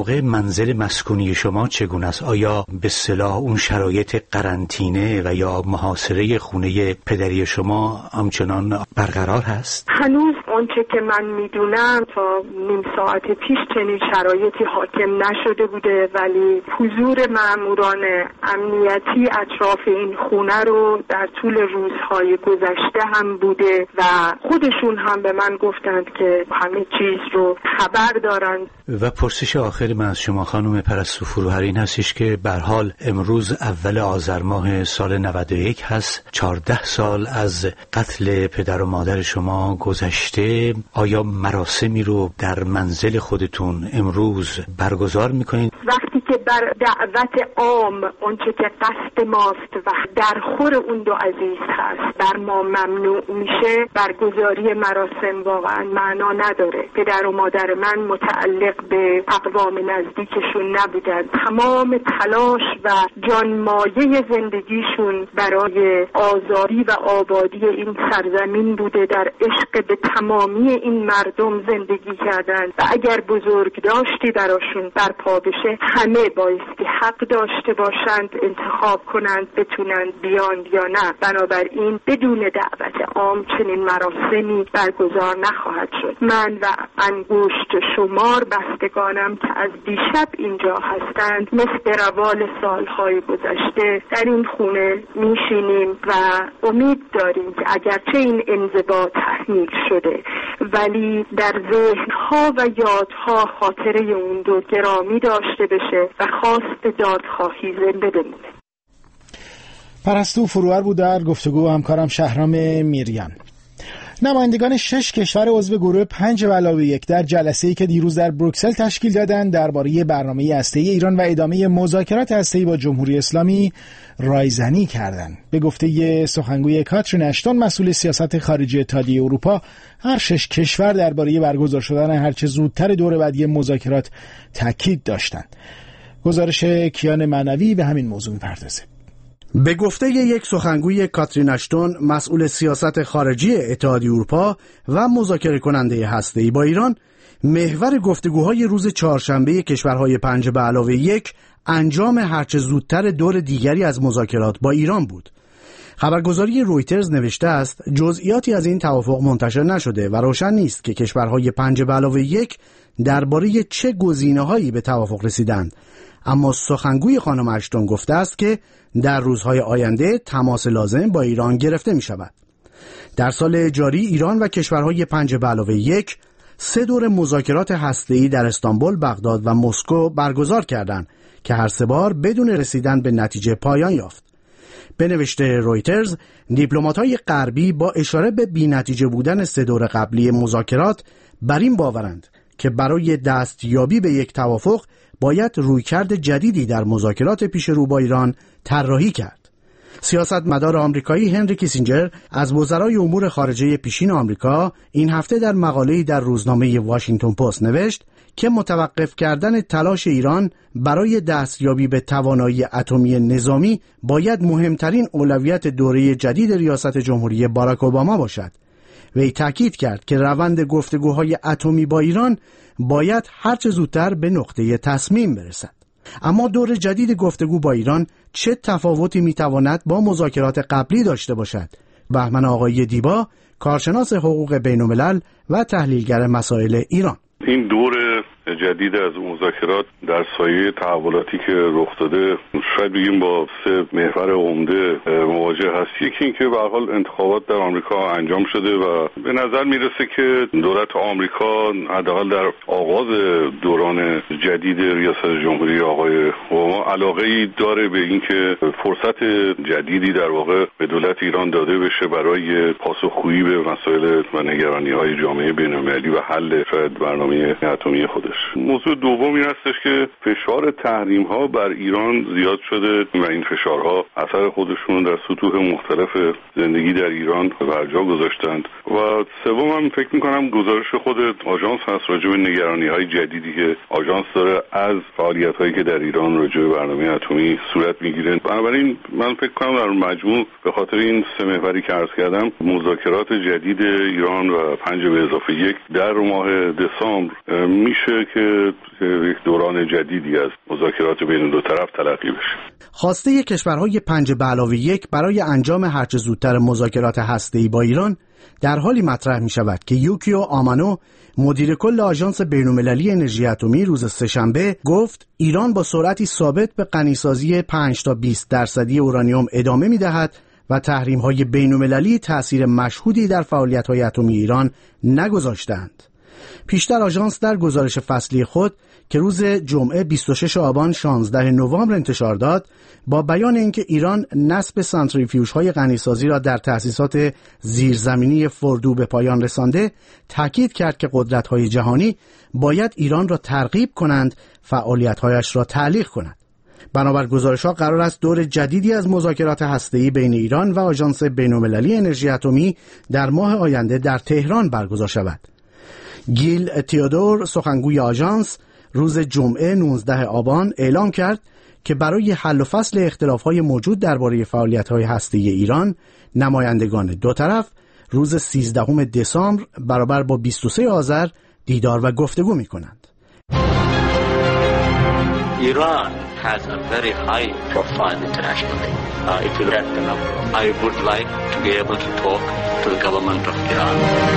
منزل مسکونی شما چگونه است؟ آیا به اصطلاح اون شرایط قرنطینه و یا محاصره خونه پدری شما همچنان برقرار هست؟ هنوز آنچه که من میدونم تا نیم ساعت پیش چنین شرایطی حاکم نشده بوده، ولی حضور ماموران امنیتی اطراف این خونه رو در طول روزهای گذشته هم بوده و خودشون هم به من گفتند که همه چیز رو خبر دارند. و پرسش آخر من از شما خانم پرستو فروهر این هستش که به هر حال امروز اول آذر ماه سال 91 هست، 14 سال از قتل پدر و مادر شما گذشته. آیا مراسمی رو در منزل خودتون امروز برگزار میکنید؟ وقتی که بر دعوت عام اونچه که قصد ماست و در خور اون دو عزیز هست بر ما ممنوع میشه، برگزاری مراسم واقعا معنا نداره. پدر و مادر من متعلق به اقوام نزدیکشون نبودن. تمام تلاش و جانمایه زندگیشون برای آزادی و آبادی این سرزمین بوده، در عشق به تمامی این مردم زندگی کردن و اگر بزرگ داشتی براشون برپا بشه همه بایستی حق داشته باشند انتخاب کنند بتونند بیان یا نه. بنابراین بدون دعوت عام چنین مراسمی برگزار نخواهد شد. من و انگشت شمار بستگانم که از دیشب اینجا هستند مثل روال سالهای گذشته در این خونه میشینیم و امید داریم که اگرچه این انزوا تحمیل شده ولی در ذهنها و یادها خاطره اون دو گرامی داشته بشه و خواست دادخواهی زنده بمونه. پرستو فروهر بود در گفتگو همکارم شهرام میریان. نمایندگان 6 کشور عضو گروه 5+1 در جلسه‌ای که دیروز در بروکسل تشکیل دادند درباره برنامه هسته‌ای ایران و ادامه مذاکرات هسته‌ای با جمهوری اسلامی رایزنی کردند. به گفته سخنگوی کاترین اشتون مسئول سیاست خارجی اتحادیه اروپا، هر 6 کشور درباره برگزار شدن هرچه زودتر دور بعدی مذاکرات تاکید داشتند. گزارش کیان معنوی به همین موضوع می‌پردازه. به گفته یک سخنگوی کاترین اشتون مسئول سیاست خارجی اتحادیه اروپا و مذاکره کننده هسته‌ای با ایران، محور گفتگوهای روز چهارشنبه کشورهای 5+1 انجام هرچه زودتر دور دیگری از مذاکرات با ایران بود. خبرگزاری رویترز نوشته است جزئیاتی از این توافق منتشر نشده و روشن نیست که کشورهای 5+1 درباره چه گزینه‌هایی به توافق رسیدند، اما سخنگوی خانم اشتون گفته است که در روزهای آینده تماس لازم با ایران گرفته می شود. در سال جاری ایران و کشورهای 5+1 3 دور مذاکرات هسته‌ای در استانبول، بغداد و مسکو برگزار کردند که هر 3 بار بدون رسیدن به نتیجه پایان یافت. به نوشته رویترز، دیپلمات‌های غربی با اشاره به بی‌نتیجه بودن 3 دور قبلی مذاکرات بر این باورند که برای دستیابی به یک توافق باید رویکرد جدیدی در مذاکرات پیش رو با ایران طراحی کرد. سیاستمدار آمریکایی هنری کیسینجر از وزرای امور خارجه پیشین آمریکا این هفته در مقاله‌ای در روزنامه واشنگتن پست نوشت که متوقف کردن تلاش ایران برای دستیابی به توانایی اتمی نظامی باید مهمترین اولویت دوره جدید ریاست جمهوری باراک اوباما باشد. وی تاکید کرد که روند گفتگوهای اتمی با ایران باید هرچه زودتر به نقطه تصمیم برسد. اما دور جدید گفتگو با ایران چه تفاوتی میتواند با مذاکرات قبلی داشته باشد؟ بهمن آقایی دیبا، کارشناس حقوق بین‌الملل و تحلیلگر مسائل ایران: این دور جدید از مذاکرات در سایه تحولاتی که رخ داده شاید بگیم با 3 محور عمده مواجه هست. یکی این که به هر حال انتخابات در آمریکا انجام شده و به نظر میرسه که دولت آمریکا حداقل در آغاز دوران جدید ریاست جمهوری آقای اوباما علاقه‌ای داره به اینکه فرصت جدیدی در واقع به دولت ایران داده بشه برای پاسخگویی به مسائل و نگرانی‌های جامعه بین‌المللی و حل شاید برنامه اتمی خودش. موضوع دوم این هستش که فشار تحریم ها بر ایران زیاد شده و این فشارها اثر خودشون در سطوح مختلف زندگی در ایران برجا گذاشتند. و سوم هم فکر میکنم گزارش خود آژانس هست راجع به نگرانی های جدیدی که آژانس داره از فعالیت هایی که در ایران راجع به برنامه اتمی صورت میگیره. بنابراین من فکر کنم در مجموع به خاطر این 3 محوری که عرض کردم مذاکرات جدید ایران و 5+1 در ماه دسامبر میشه میکنه که یک دوران جدیدی از مذاکرات بین دو طرف تلقی بشه. خواسته کشورهای 5+1 برای انجام هرچه زودتر مذاکرات هسته‌ای با ایران در حالی مطرح می شود که یوکیو آمانو، مدیر کل آژانس بین‌المللی انرژی اتمی، روز سه‌شنبه گفت ایران با سرعتی ثابت به غنیسازی 5 تا 20% اورانیوم ادامه می دهد و تحریم‌های بین‌المللی تأثیر مشهودی در فعالیت‌های اتمی ایران نگذاشتند. پیشتر آژانس در گزارش فصلی خود که روز جمعه 26 آبان 16 نوامبر انتشار داد، با بیان اینکه ایران نصب سانتریفیوژهای غنیسازی را در تأسیسات زیرزمینی فردو به پایان رسانده، تاکید کرد که قدرت‌های جهانی باید ایران را ترغیب کنند فعالیت‌هایش را تعلیق کنند. بنابر گزارش‌ها قرار است دور جدیدی از مذاکرات هسته‌ای بین ایران و آژانس بین‌المللی انرژی اتمی در ماه آینده در تهران برگزار شود. گیل تئودور، سخنگوی آژانس، روز جمعه 19 آبان اعلام کرد که برای حل و فصل اختلاف‌های موجود درباره فعالیت‌های هسته‌ای ایران، نمایندگان دو طرف روز 13 دسامبر برابر با 23 آذر دیدار و گفتگو می‌کنند. Iran has a very high profile internationally. If you look at the number, I would like to be able to talk to the government of Iran.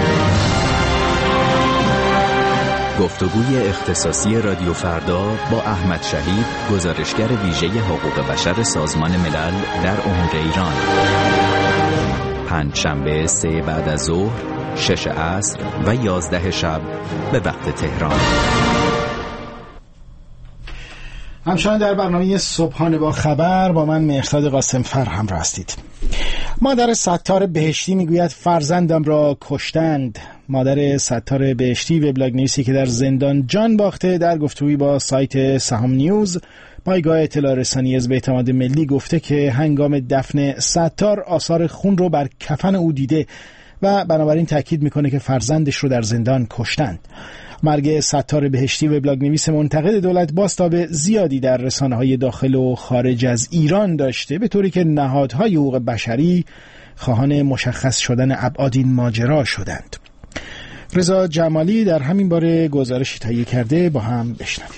گفتگوی اختصاصی رادیو فردا با احمد شهید، گزارشگر ویژه حقوق بشر سازمان ملل در امور ایران. پنجشنبه 3 بعد از ظهر، 6 عصر و 11 شب به وقت تهران. همچنان در برنامه صبحانه با خبر با من مهرداد قاسمفر همراه هستید. مادر ستار بهشتی میگوید فرزندم را کشتند. مادر ستار بهشتی وبلاگ نویسی که در زندان جان باخته در گفتگویی با سایت سهام نیوز، پایگاه اطلاع رسانی حزب اعتماد ملی، گفته که هنگام دفن ستار آثار خون رو بر کفن او دیده و بنابراین تاکید میکنه که فرزندش رو در زندان کشتند. مرگ ستار بهشتی وبلاگ نویس منتقد دولت بازتاب زیادی در رسانه‌های داخل و خارج از ایران داشته، به طوری که نهادهای حقوق بشری خواهان مشخص شدن ابعاد این ماجرا شدند. رضا جمالی در همین باره گزارشی تهیه کرده، با هم بشنویم.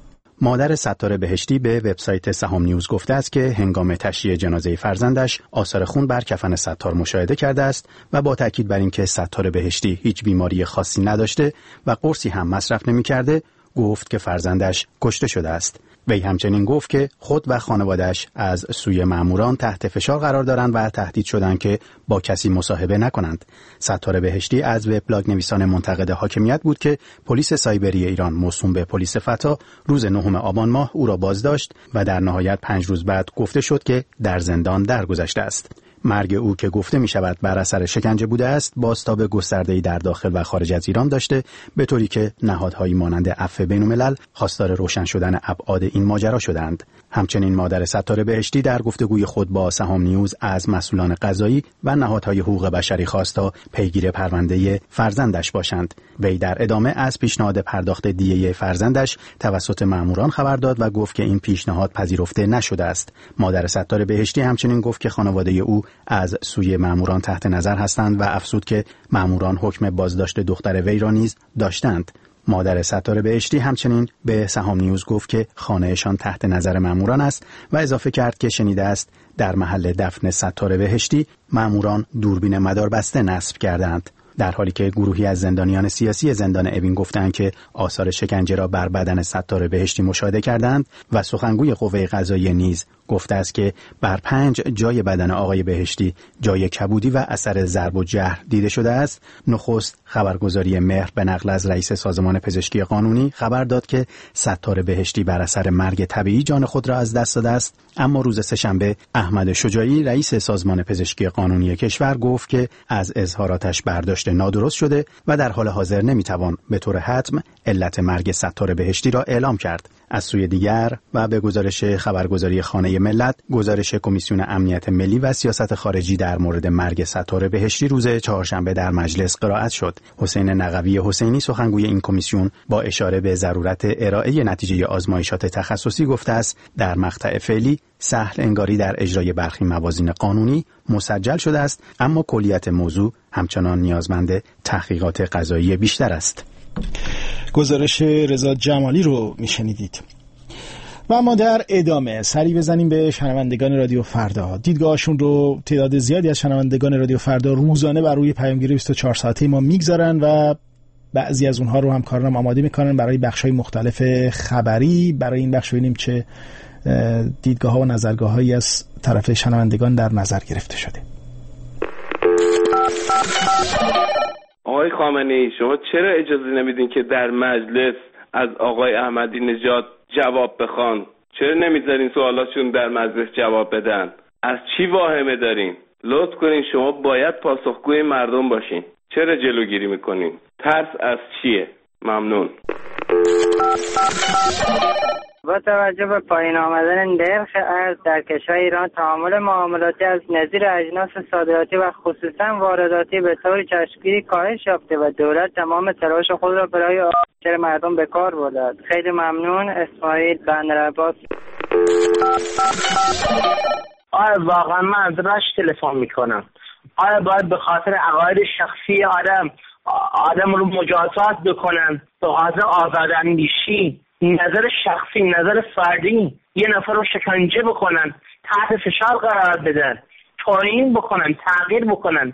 مادر ستار بهشتی به وبسایت سهام نیوز گفته است که هنگام تشییع جنازه فرزندش آثار خون بر کفن ستار مشاهده کرده است و با تاکید بر اینکه ستار بهشتی هیچ بیماری خاصی نداشته و قرصی هم مصرف نمی‌کرده، گفت که فرزندش کشته شده است. وی همچنین گفت که خود و خانواده‌اش از سوی ماموران تحت فشار قرار دارند و تهدید شدند که با کسی مصاحبه نکنند. ستار بهشتی از وبلاگ نویسان منتقد حاکمیت بود که پلیس سایبری ایران موسوم به پلیس فتا روز 9 آبان ماه او را بازداشت و در نهایت 5 روز بعد گفته شد که در زندان درگذشته است. مرگ او که گفته می شود بر اثر شکنجه بوده است، بازتاب گسترده‌ای در داخل و خارج از ایران داشته، به طوری که نهادهایی مانند عفو بین‌الملل خواستار روشن شدن ابعاد این ماجرا شدند. همچنین مادر ستار بهشتی در گفتگوی خود با سهام نیوز از مسئولان قضایی و نهادهای حقوق بشری خواست تا پیگیر پرونده فرزندش باشند. وی در ادامه از پیشنهاد پرداخت دیه فرزندش توسط ماموران خبر داد و گفت که این پیشنهاد پذیرفته نشده است. مادر ستار بهشتی همچنین گفت که خانواده او از سوی ماموران تحت نظر هستند و افزود که ماموران حکم بازداشت دختر وی را نیز داشتند. مادر ستار بهشتی همچنین به سهام نیوز گفت که خانه‌شان تحت نظر ماموران است و اضافه کرد که شنیده است در محل دفن ستار بهشتی ماموران دوربین مداربسته نصب کردند، در حالی که گروهی از زندانیان سیاسی زندان اوین گفتند که آثار شکنجه را بر بدن ستار بهشتی مشاهده کردند و سخنگوی قوه قضاییه نیز گفته است که بر 5 جای بدن آقای بهشتی جای کبودی و اثر ضرب و جرح دیده شده است. نخست خبرگزاری مهر به نقل از رئیس سازمان پزشکی قانونی خبر داد که ستار بهشتی بر اثر مرگ طبیعی جان خود را از دست داده است، اما روز سه‌شنبه احمد شجاعی رئیس سازمان پزشکی قانونی کشور گفت که از اظهاراتش برداشت نادرست شده و در حال حاضر نمیتوان به طور حتم علت مرگ ستار بهشتی را اعلام کرد. از سوی دیگر و به گزارش خبرگزاری خانه ملت، گزارش کمیسیون امنیت ملی و سیاست خارجی در مورد مرگ ستار بهشتی روز چهارشنبه در مجلس قرائت شد. حسین نقوی حسینی سخنگوی این کمیسیون با اشاره به ضرورت ارائه نتیجه آزمایشات تخصصی گفته است در مقطع فعلی سهل انگاری در اجرای برخی موازین قانونی مسجل شده است، اما کلیت موضوع همچنان نیازمند تحقیقات قضایی بیشتر است. گزارش رضا جمالی رو میشنیدید. و ما در ادامه سری بزنیم به شنوندگان رادیو فردا. دیدگاهشون رو تعداد زیادی از شنوندگان رادیو فردا روزانه بر روی پیامگیری 24 ساعته ما میگذارن و بعضی از اونها رو همکارانم آماده میکنن برای بخش‌های مختلف خبری. برای این بخش ببینیم چه دیدگاه‌ها و نظرگاه‌هایی از طرف شنوندگان در نظر گرفته شده. آقای خامنه‌ای، شما چرا اجازه نمیدین که در مجلس از آقای احمدی نژاد جواب بخوان؟ چرا نمیذارین سوالاتشون در مجلس جواب بدن؟ از چی واهمه دارین؟ لطف کنین، شما باید پاسخگوی مردم باشین. چرا جلوگیری میکنین؟ ترس از چیه؟ ممنون. با توجه به پایین آمدن نرخ ارز در کشور ایران، تعامل معاملاتی از نظیر اجناس صادراتی و خصوصا وارداتی به طور چشمگیری کاهش یافته و دولت تمام تلاش خود را برای آموزش مردم به کار برده است. خیلی ممنون. اسماعیل بندرعباس. آیا واقعا من از رشت تلفن میکنم؟ آیا باید به خاطر عقاید شخصی آدم رو مجازات بکنن به خاطر آزاداندیشی، نظر شخصی، نظر فردی، یه نفر رو شکنجه بکنن، تحت فشار قرار بدن، توهین بکنن، تغییر بکنن؟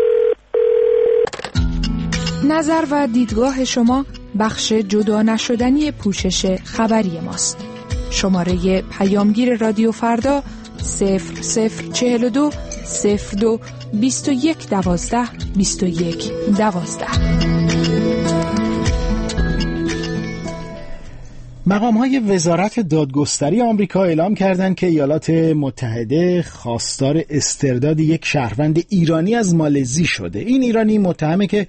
نظر و دیدگاه شما بخش جدا نشدنی پوشش خبری ماست. شماره پیامگیر رادیو فردا 0042 02 21 12 21 12. مقام‌های وزارت دادگستری آمریکا اعلام کردند که ایالات متحده خواستار استرداد یک شهروند ایرانی از مالزی شده. این ایرانی متهمه که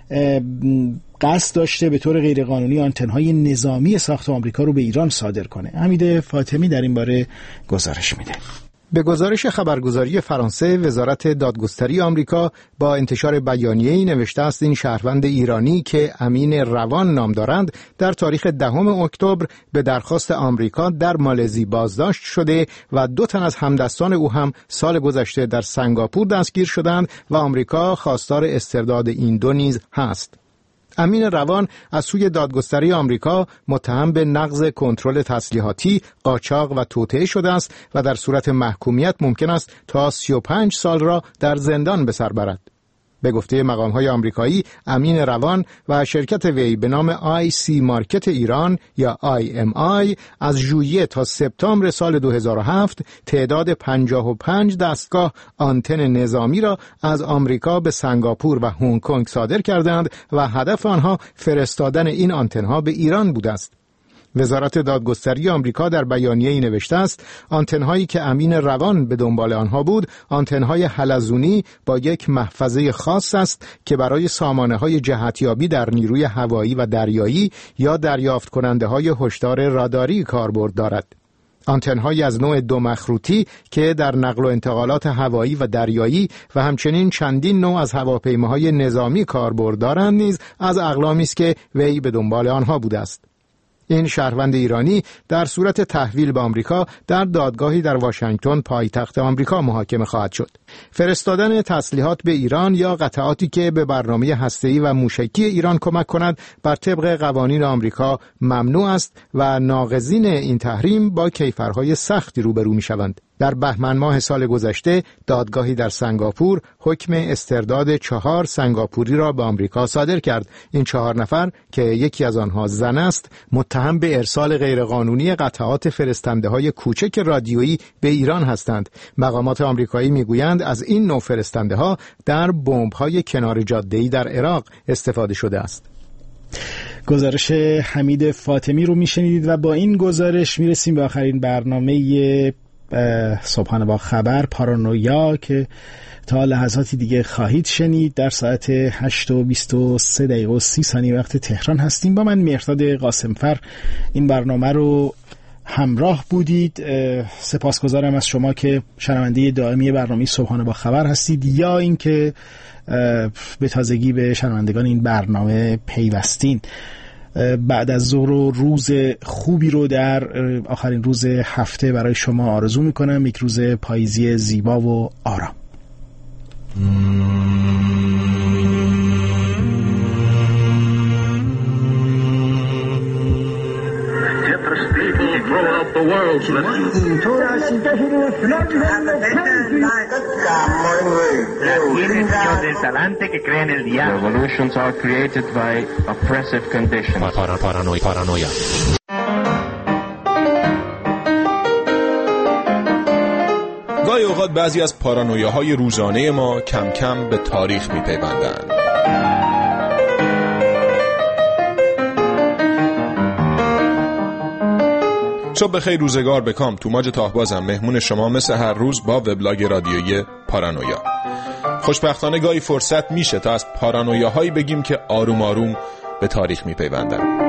قصد داشته به طور غیرقانونی آنتن‌های نظامی ساخت آمریکا رو به ایران صادر کنه. حمید فاطمی در این باره گزارش میده. به گزارش خبرگزاری فرانسه، وزارت دادگستری آمریکا با انتشار بیانیه‌ای نوشته است این شهروند ایرانی که امین روان نام دارند در تاریخ 10 اکتبر به درخواست آمریکا در مالزی بازداشت شده و 2 تن از همدستان او هم سال گذشته در سنگاپور دستگیر شدند و آمریکا خواستار استرداد این دو نیز هست. امین روان از سوی دادگستری آمریکا متهم به نقض کنترل تسلیحاتی، قاچاق و توطئه شده است و در صورت محکومیت ممکن است تا 35 سال را در زندان به سر برد. به گفته مقام‌های آمریکایی، امین روان و شرکت وی به نام IC مارکت ایران یا IMI از ژوئیه تا سپتامبر سال 2007 تعداد 55 دستگاه آنتن نظامی را از آمریکا به سنگاپور و هنگ کنگ صادر کردند و هدف آنها فرستادن این آنتن‌ها به ایران بوده است. وزارت دادگستری آمریکا در بیانیه‌ای نوشته است آنتن‌هایی که امین روان به دنبال آنها بود آنتن‌های حلزونی با یک محفظه خاص است که برای سامانه‌های جهتیابی در نیروی هوایی و دریایی یا دریافت کننده‌های هشدار راداری کاربرد دارد. آنتن‌هایی از نوع 2 مخروطی که در نقل و انتقالات هوایی و دریایی و همچنین چندین نوع از هواپیماهای نظامی کاربرد دارند نیز از اقلامی است که وی به دنبال آنها بوده است. این شهروند ایرانی در صورت تحویل به آمریکا در دادگاهی در واشنگتن پایتخت آمریکا محاکمه خواهد شد. فرستادن تسلیحات به ایران یا قطعاتی که به برنامه هسته‌ای و موشکی ایران کمک کند بر طبق قوانین آمریکا ممنوع است و ناقضین این تحریم با کیفرهای سختی روبرو می‌شوند. در بهمن ماه سال گذشته دادگاهی در سنگاپور حکم استرداد 4 سنگاپوری را به آمریکا صادر کرد. این 4 نفر که یکی از آنها زن است متهم به ارسال غیرقانونی قطعات فرستنده‌های کوچک رادیویی به ایران هستند. مقامات آمریکایی میگویند از این نوع فرستنده‌ها در بمب‌های کنار جاده‌ای در عراق استفاده شده است. گزارش حمید فاطمی رو میشنیدید و با این گزارش میرسیم به آخرین برنامه صبحانه با خبر پارانویا که تا لحظاتی دیگه خواهید شنید. در ساعت 8:23 وقت تهران هستیم. با من مهرداد قاسمفر این برنامه رو همراه بودید. سپاسگزارم از شما که شنونده دائمی برنامه صبحانه با خبر هستید یا اینکه به تازگی به شنوندگان این برنامه پیوستین. بعد از ظهر و روز خوبی رو در آخرین روز هفته برای شما آرزو میکنم. یک روز پاییزی زیبا و آرام. the world. Revolutions are created by oppressive conditions. Paranoia. گاهی اوقات بعضی از پارانویاهای روزانه ما کم کم به تاریخ میپیوندند. صبح بخیر، روزگار بکام. توماج تاهبازم، مهمون شما مثل هر روز با وبلاگ رادیویی پارانویا. خوشبختانه گاهی فرصت میشه تا از پارانویاهایی بگیم که آروم آروم به تاریخ میپیوندند.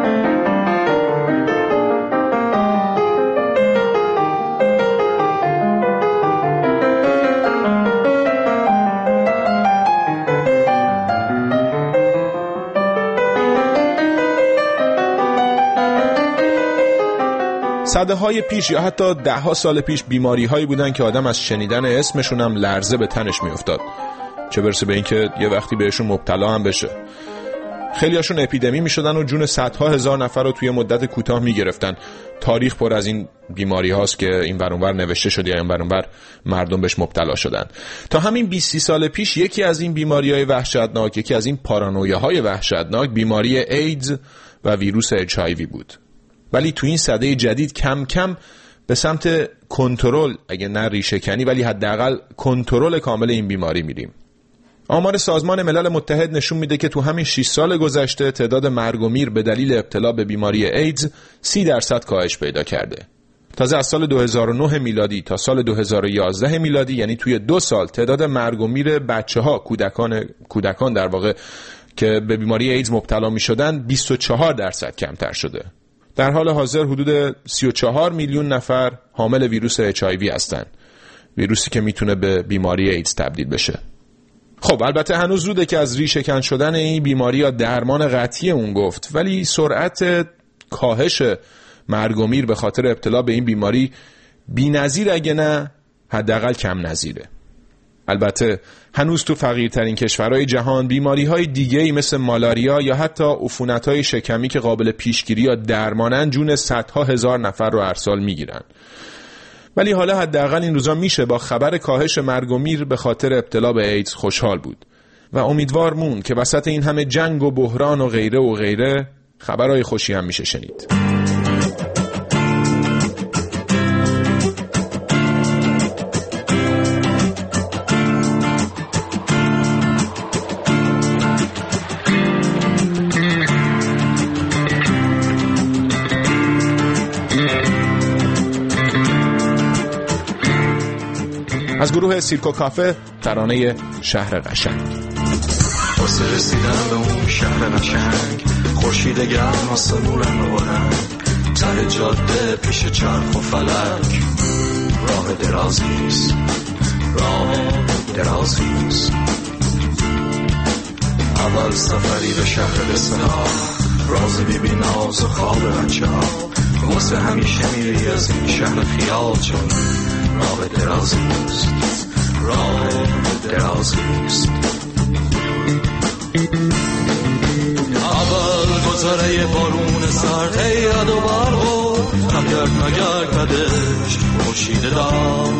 صده‌های پیش یا حتی 10 سال پیش بیماری‌هایی بودن که آدم از شنیدن اسمشون هم لرزه به تنش میافتاد، چه برسه به این که یه وقتی بهشون مبتلا هم بشه. خیلیاشون اپیدمی میشدن و جون صدها هزار نفر رو توی مدت کوتاه میگرفتن. تاریخ پر از این بیماری هاست که این ور اون ور نوشته شد یا این ور اون ور مردم بهش مبتلا شدن. تا همین 20 سال پیش یکی از این بیماری‌های وحشتناک، یکی از این پارانویاهای وحشتناک، بیماری ایدز و ویروس HIV بود. ولی تو این سده جدید کم کم به سمت کنترل، اگه نه ریشه‌کنی ولی حداقل کنترل کامل این بیماری میریم. آمار سازمان ملل متحد نشون میده که تو همین 6 سال گذشته تعداد مرگ و میر به دلیل ابتلا به بیماری ایدز 30% کاهش پیدا کرده. تازه از سال 2009 میلادی تا سال 2011 میلادی، یعنی توی 2 سال، تعداد مرگ و میر بچه‌ها، کودکان در واقع که به بیماری ایدز مبتلا میشدن 24% کمتر شده. در حال حاضر حدود 34 میلیون نفر حامل ویروس HIV هستن، ویروسی که میتونه به بیماری ایدز تبدیل بشه. خب البته هنوز زوده که از ریشه‌کن شدن این بیماری یا درمان قطعی اون گفت، ولی سرعت کاهش مرگ و میر به خاطر ابتلا به این بیماری بی‌نظیر، اگه نه حداقل کم نظیره. البته هنوز تو فقیرترین کشورهای جهان بیماری‌های دیگه‌ای مثل مالاریا یا حتی عفونت‌های شکمی که قابل پیشگیری یا درمانن جون صدها هزار نفر رو هر سال میگیرن. ولی حالا حداقل این روزا میشه با خبر کاهش مرگ و میر به خاطر ابتلا به ایدز خوشحال بود و امیدوار مون که وسط این همه جنگ و بحران و غیره خبرهای خوشی هم میشه شنید. از گروه سیرکو کافه، ترانه شهر قشنگ. واسه رسیدن به اون شهر قشنگ، خورشید گرم آسمون رنگ و رنگ، سر جاده پیش چرخ و فلک، راه درازیست، اول سفری به شهر بسنا، راز بیبی ناز و خواب بچه ها، واسه همیشه میری از این شهر خیال، چون راه درازیست. اول گذره بارون سرد، هیاد و برق و مگرد بدش، خورشید داغ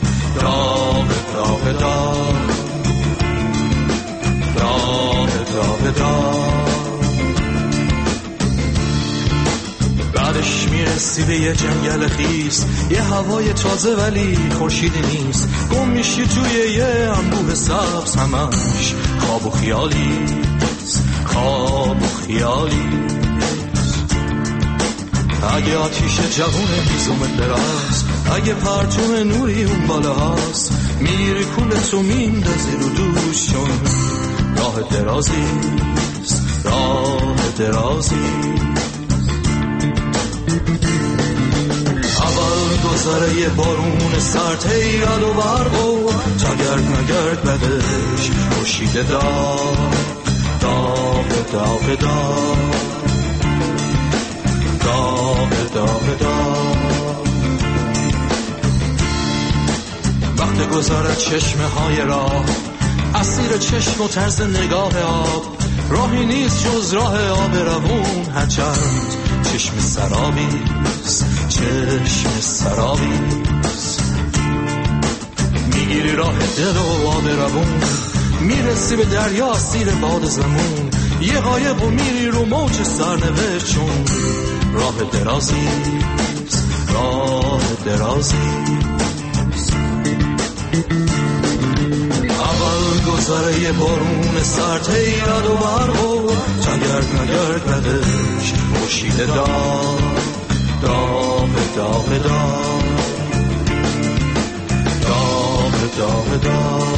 بعدش میرسی به یه جنگل خیس، یه هوای تازه ولی خورشیدی نیست، گم میشی توی یه انبوه سبز، همش خواب و خیالیست. اگه آتیش جوون هیزومت براست، اگه پرتون نوری اون بالا هست، میری کولتو میندازی رو دوش، چون راه درازیست. اول گذره بارون سرد، هیاد و برق و تگرد مگرد بدش، خورشید داغ وقت گذارد چشمه های راه، اسیر چشم و طرز نگاه آب، راهی نیست جز راه آب روون، هرچند چشم سرابیست، چشم سرابیست. میگیری راه دل و آب روون، میرسی به دریا سیر باد زمون، یه قایق و میری رو موج سرنوشت، چون راه درازیست، راه درازیست. اول گذره یه بارون سرد هیرد و برق و چنگرد نگرد ندش خورشید داغ داغ داغ داغ داغ داغ داغ.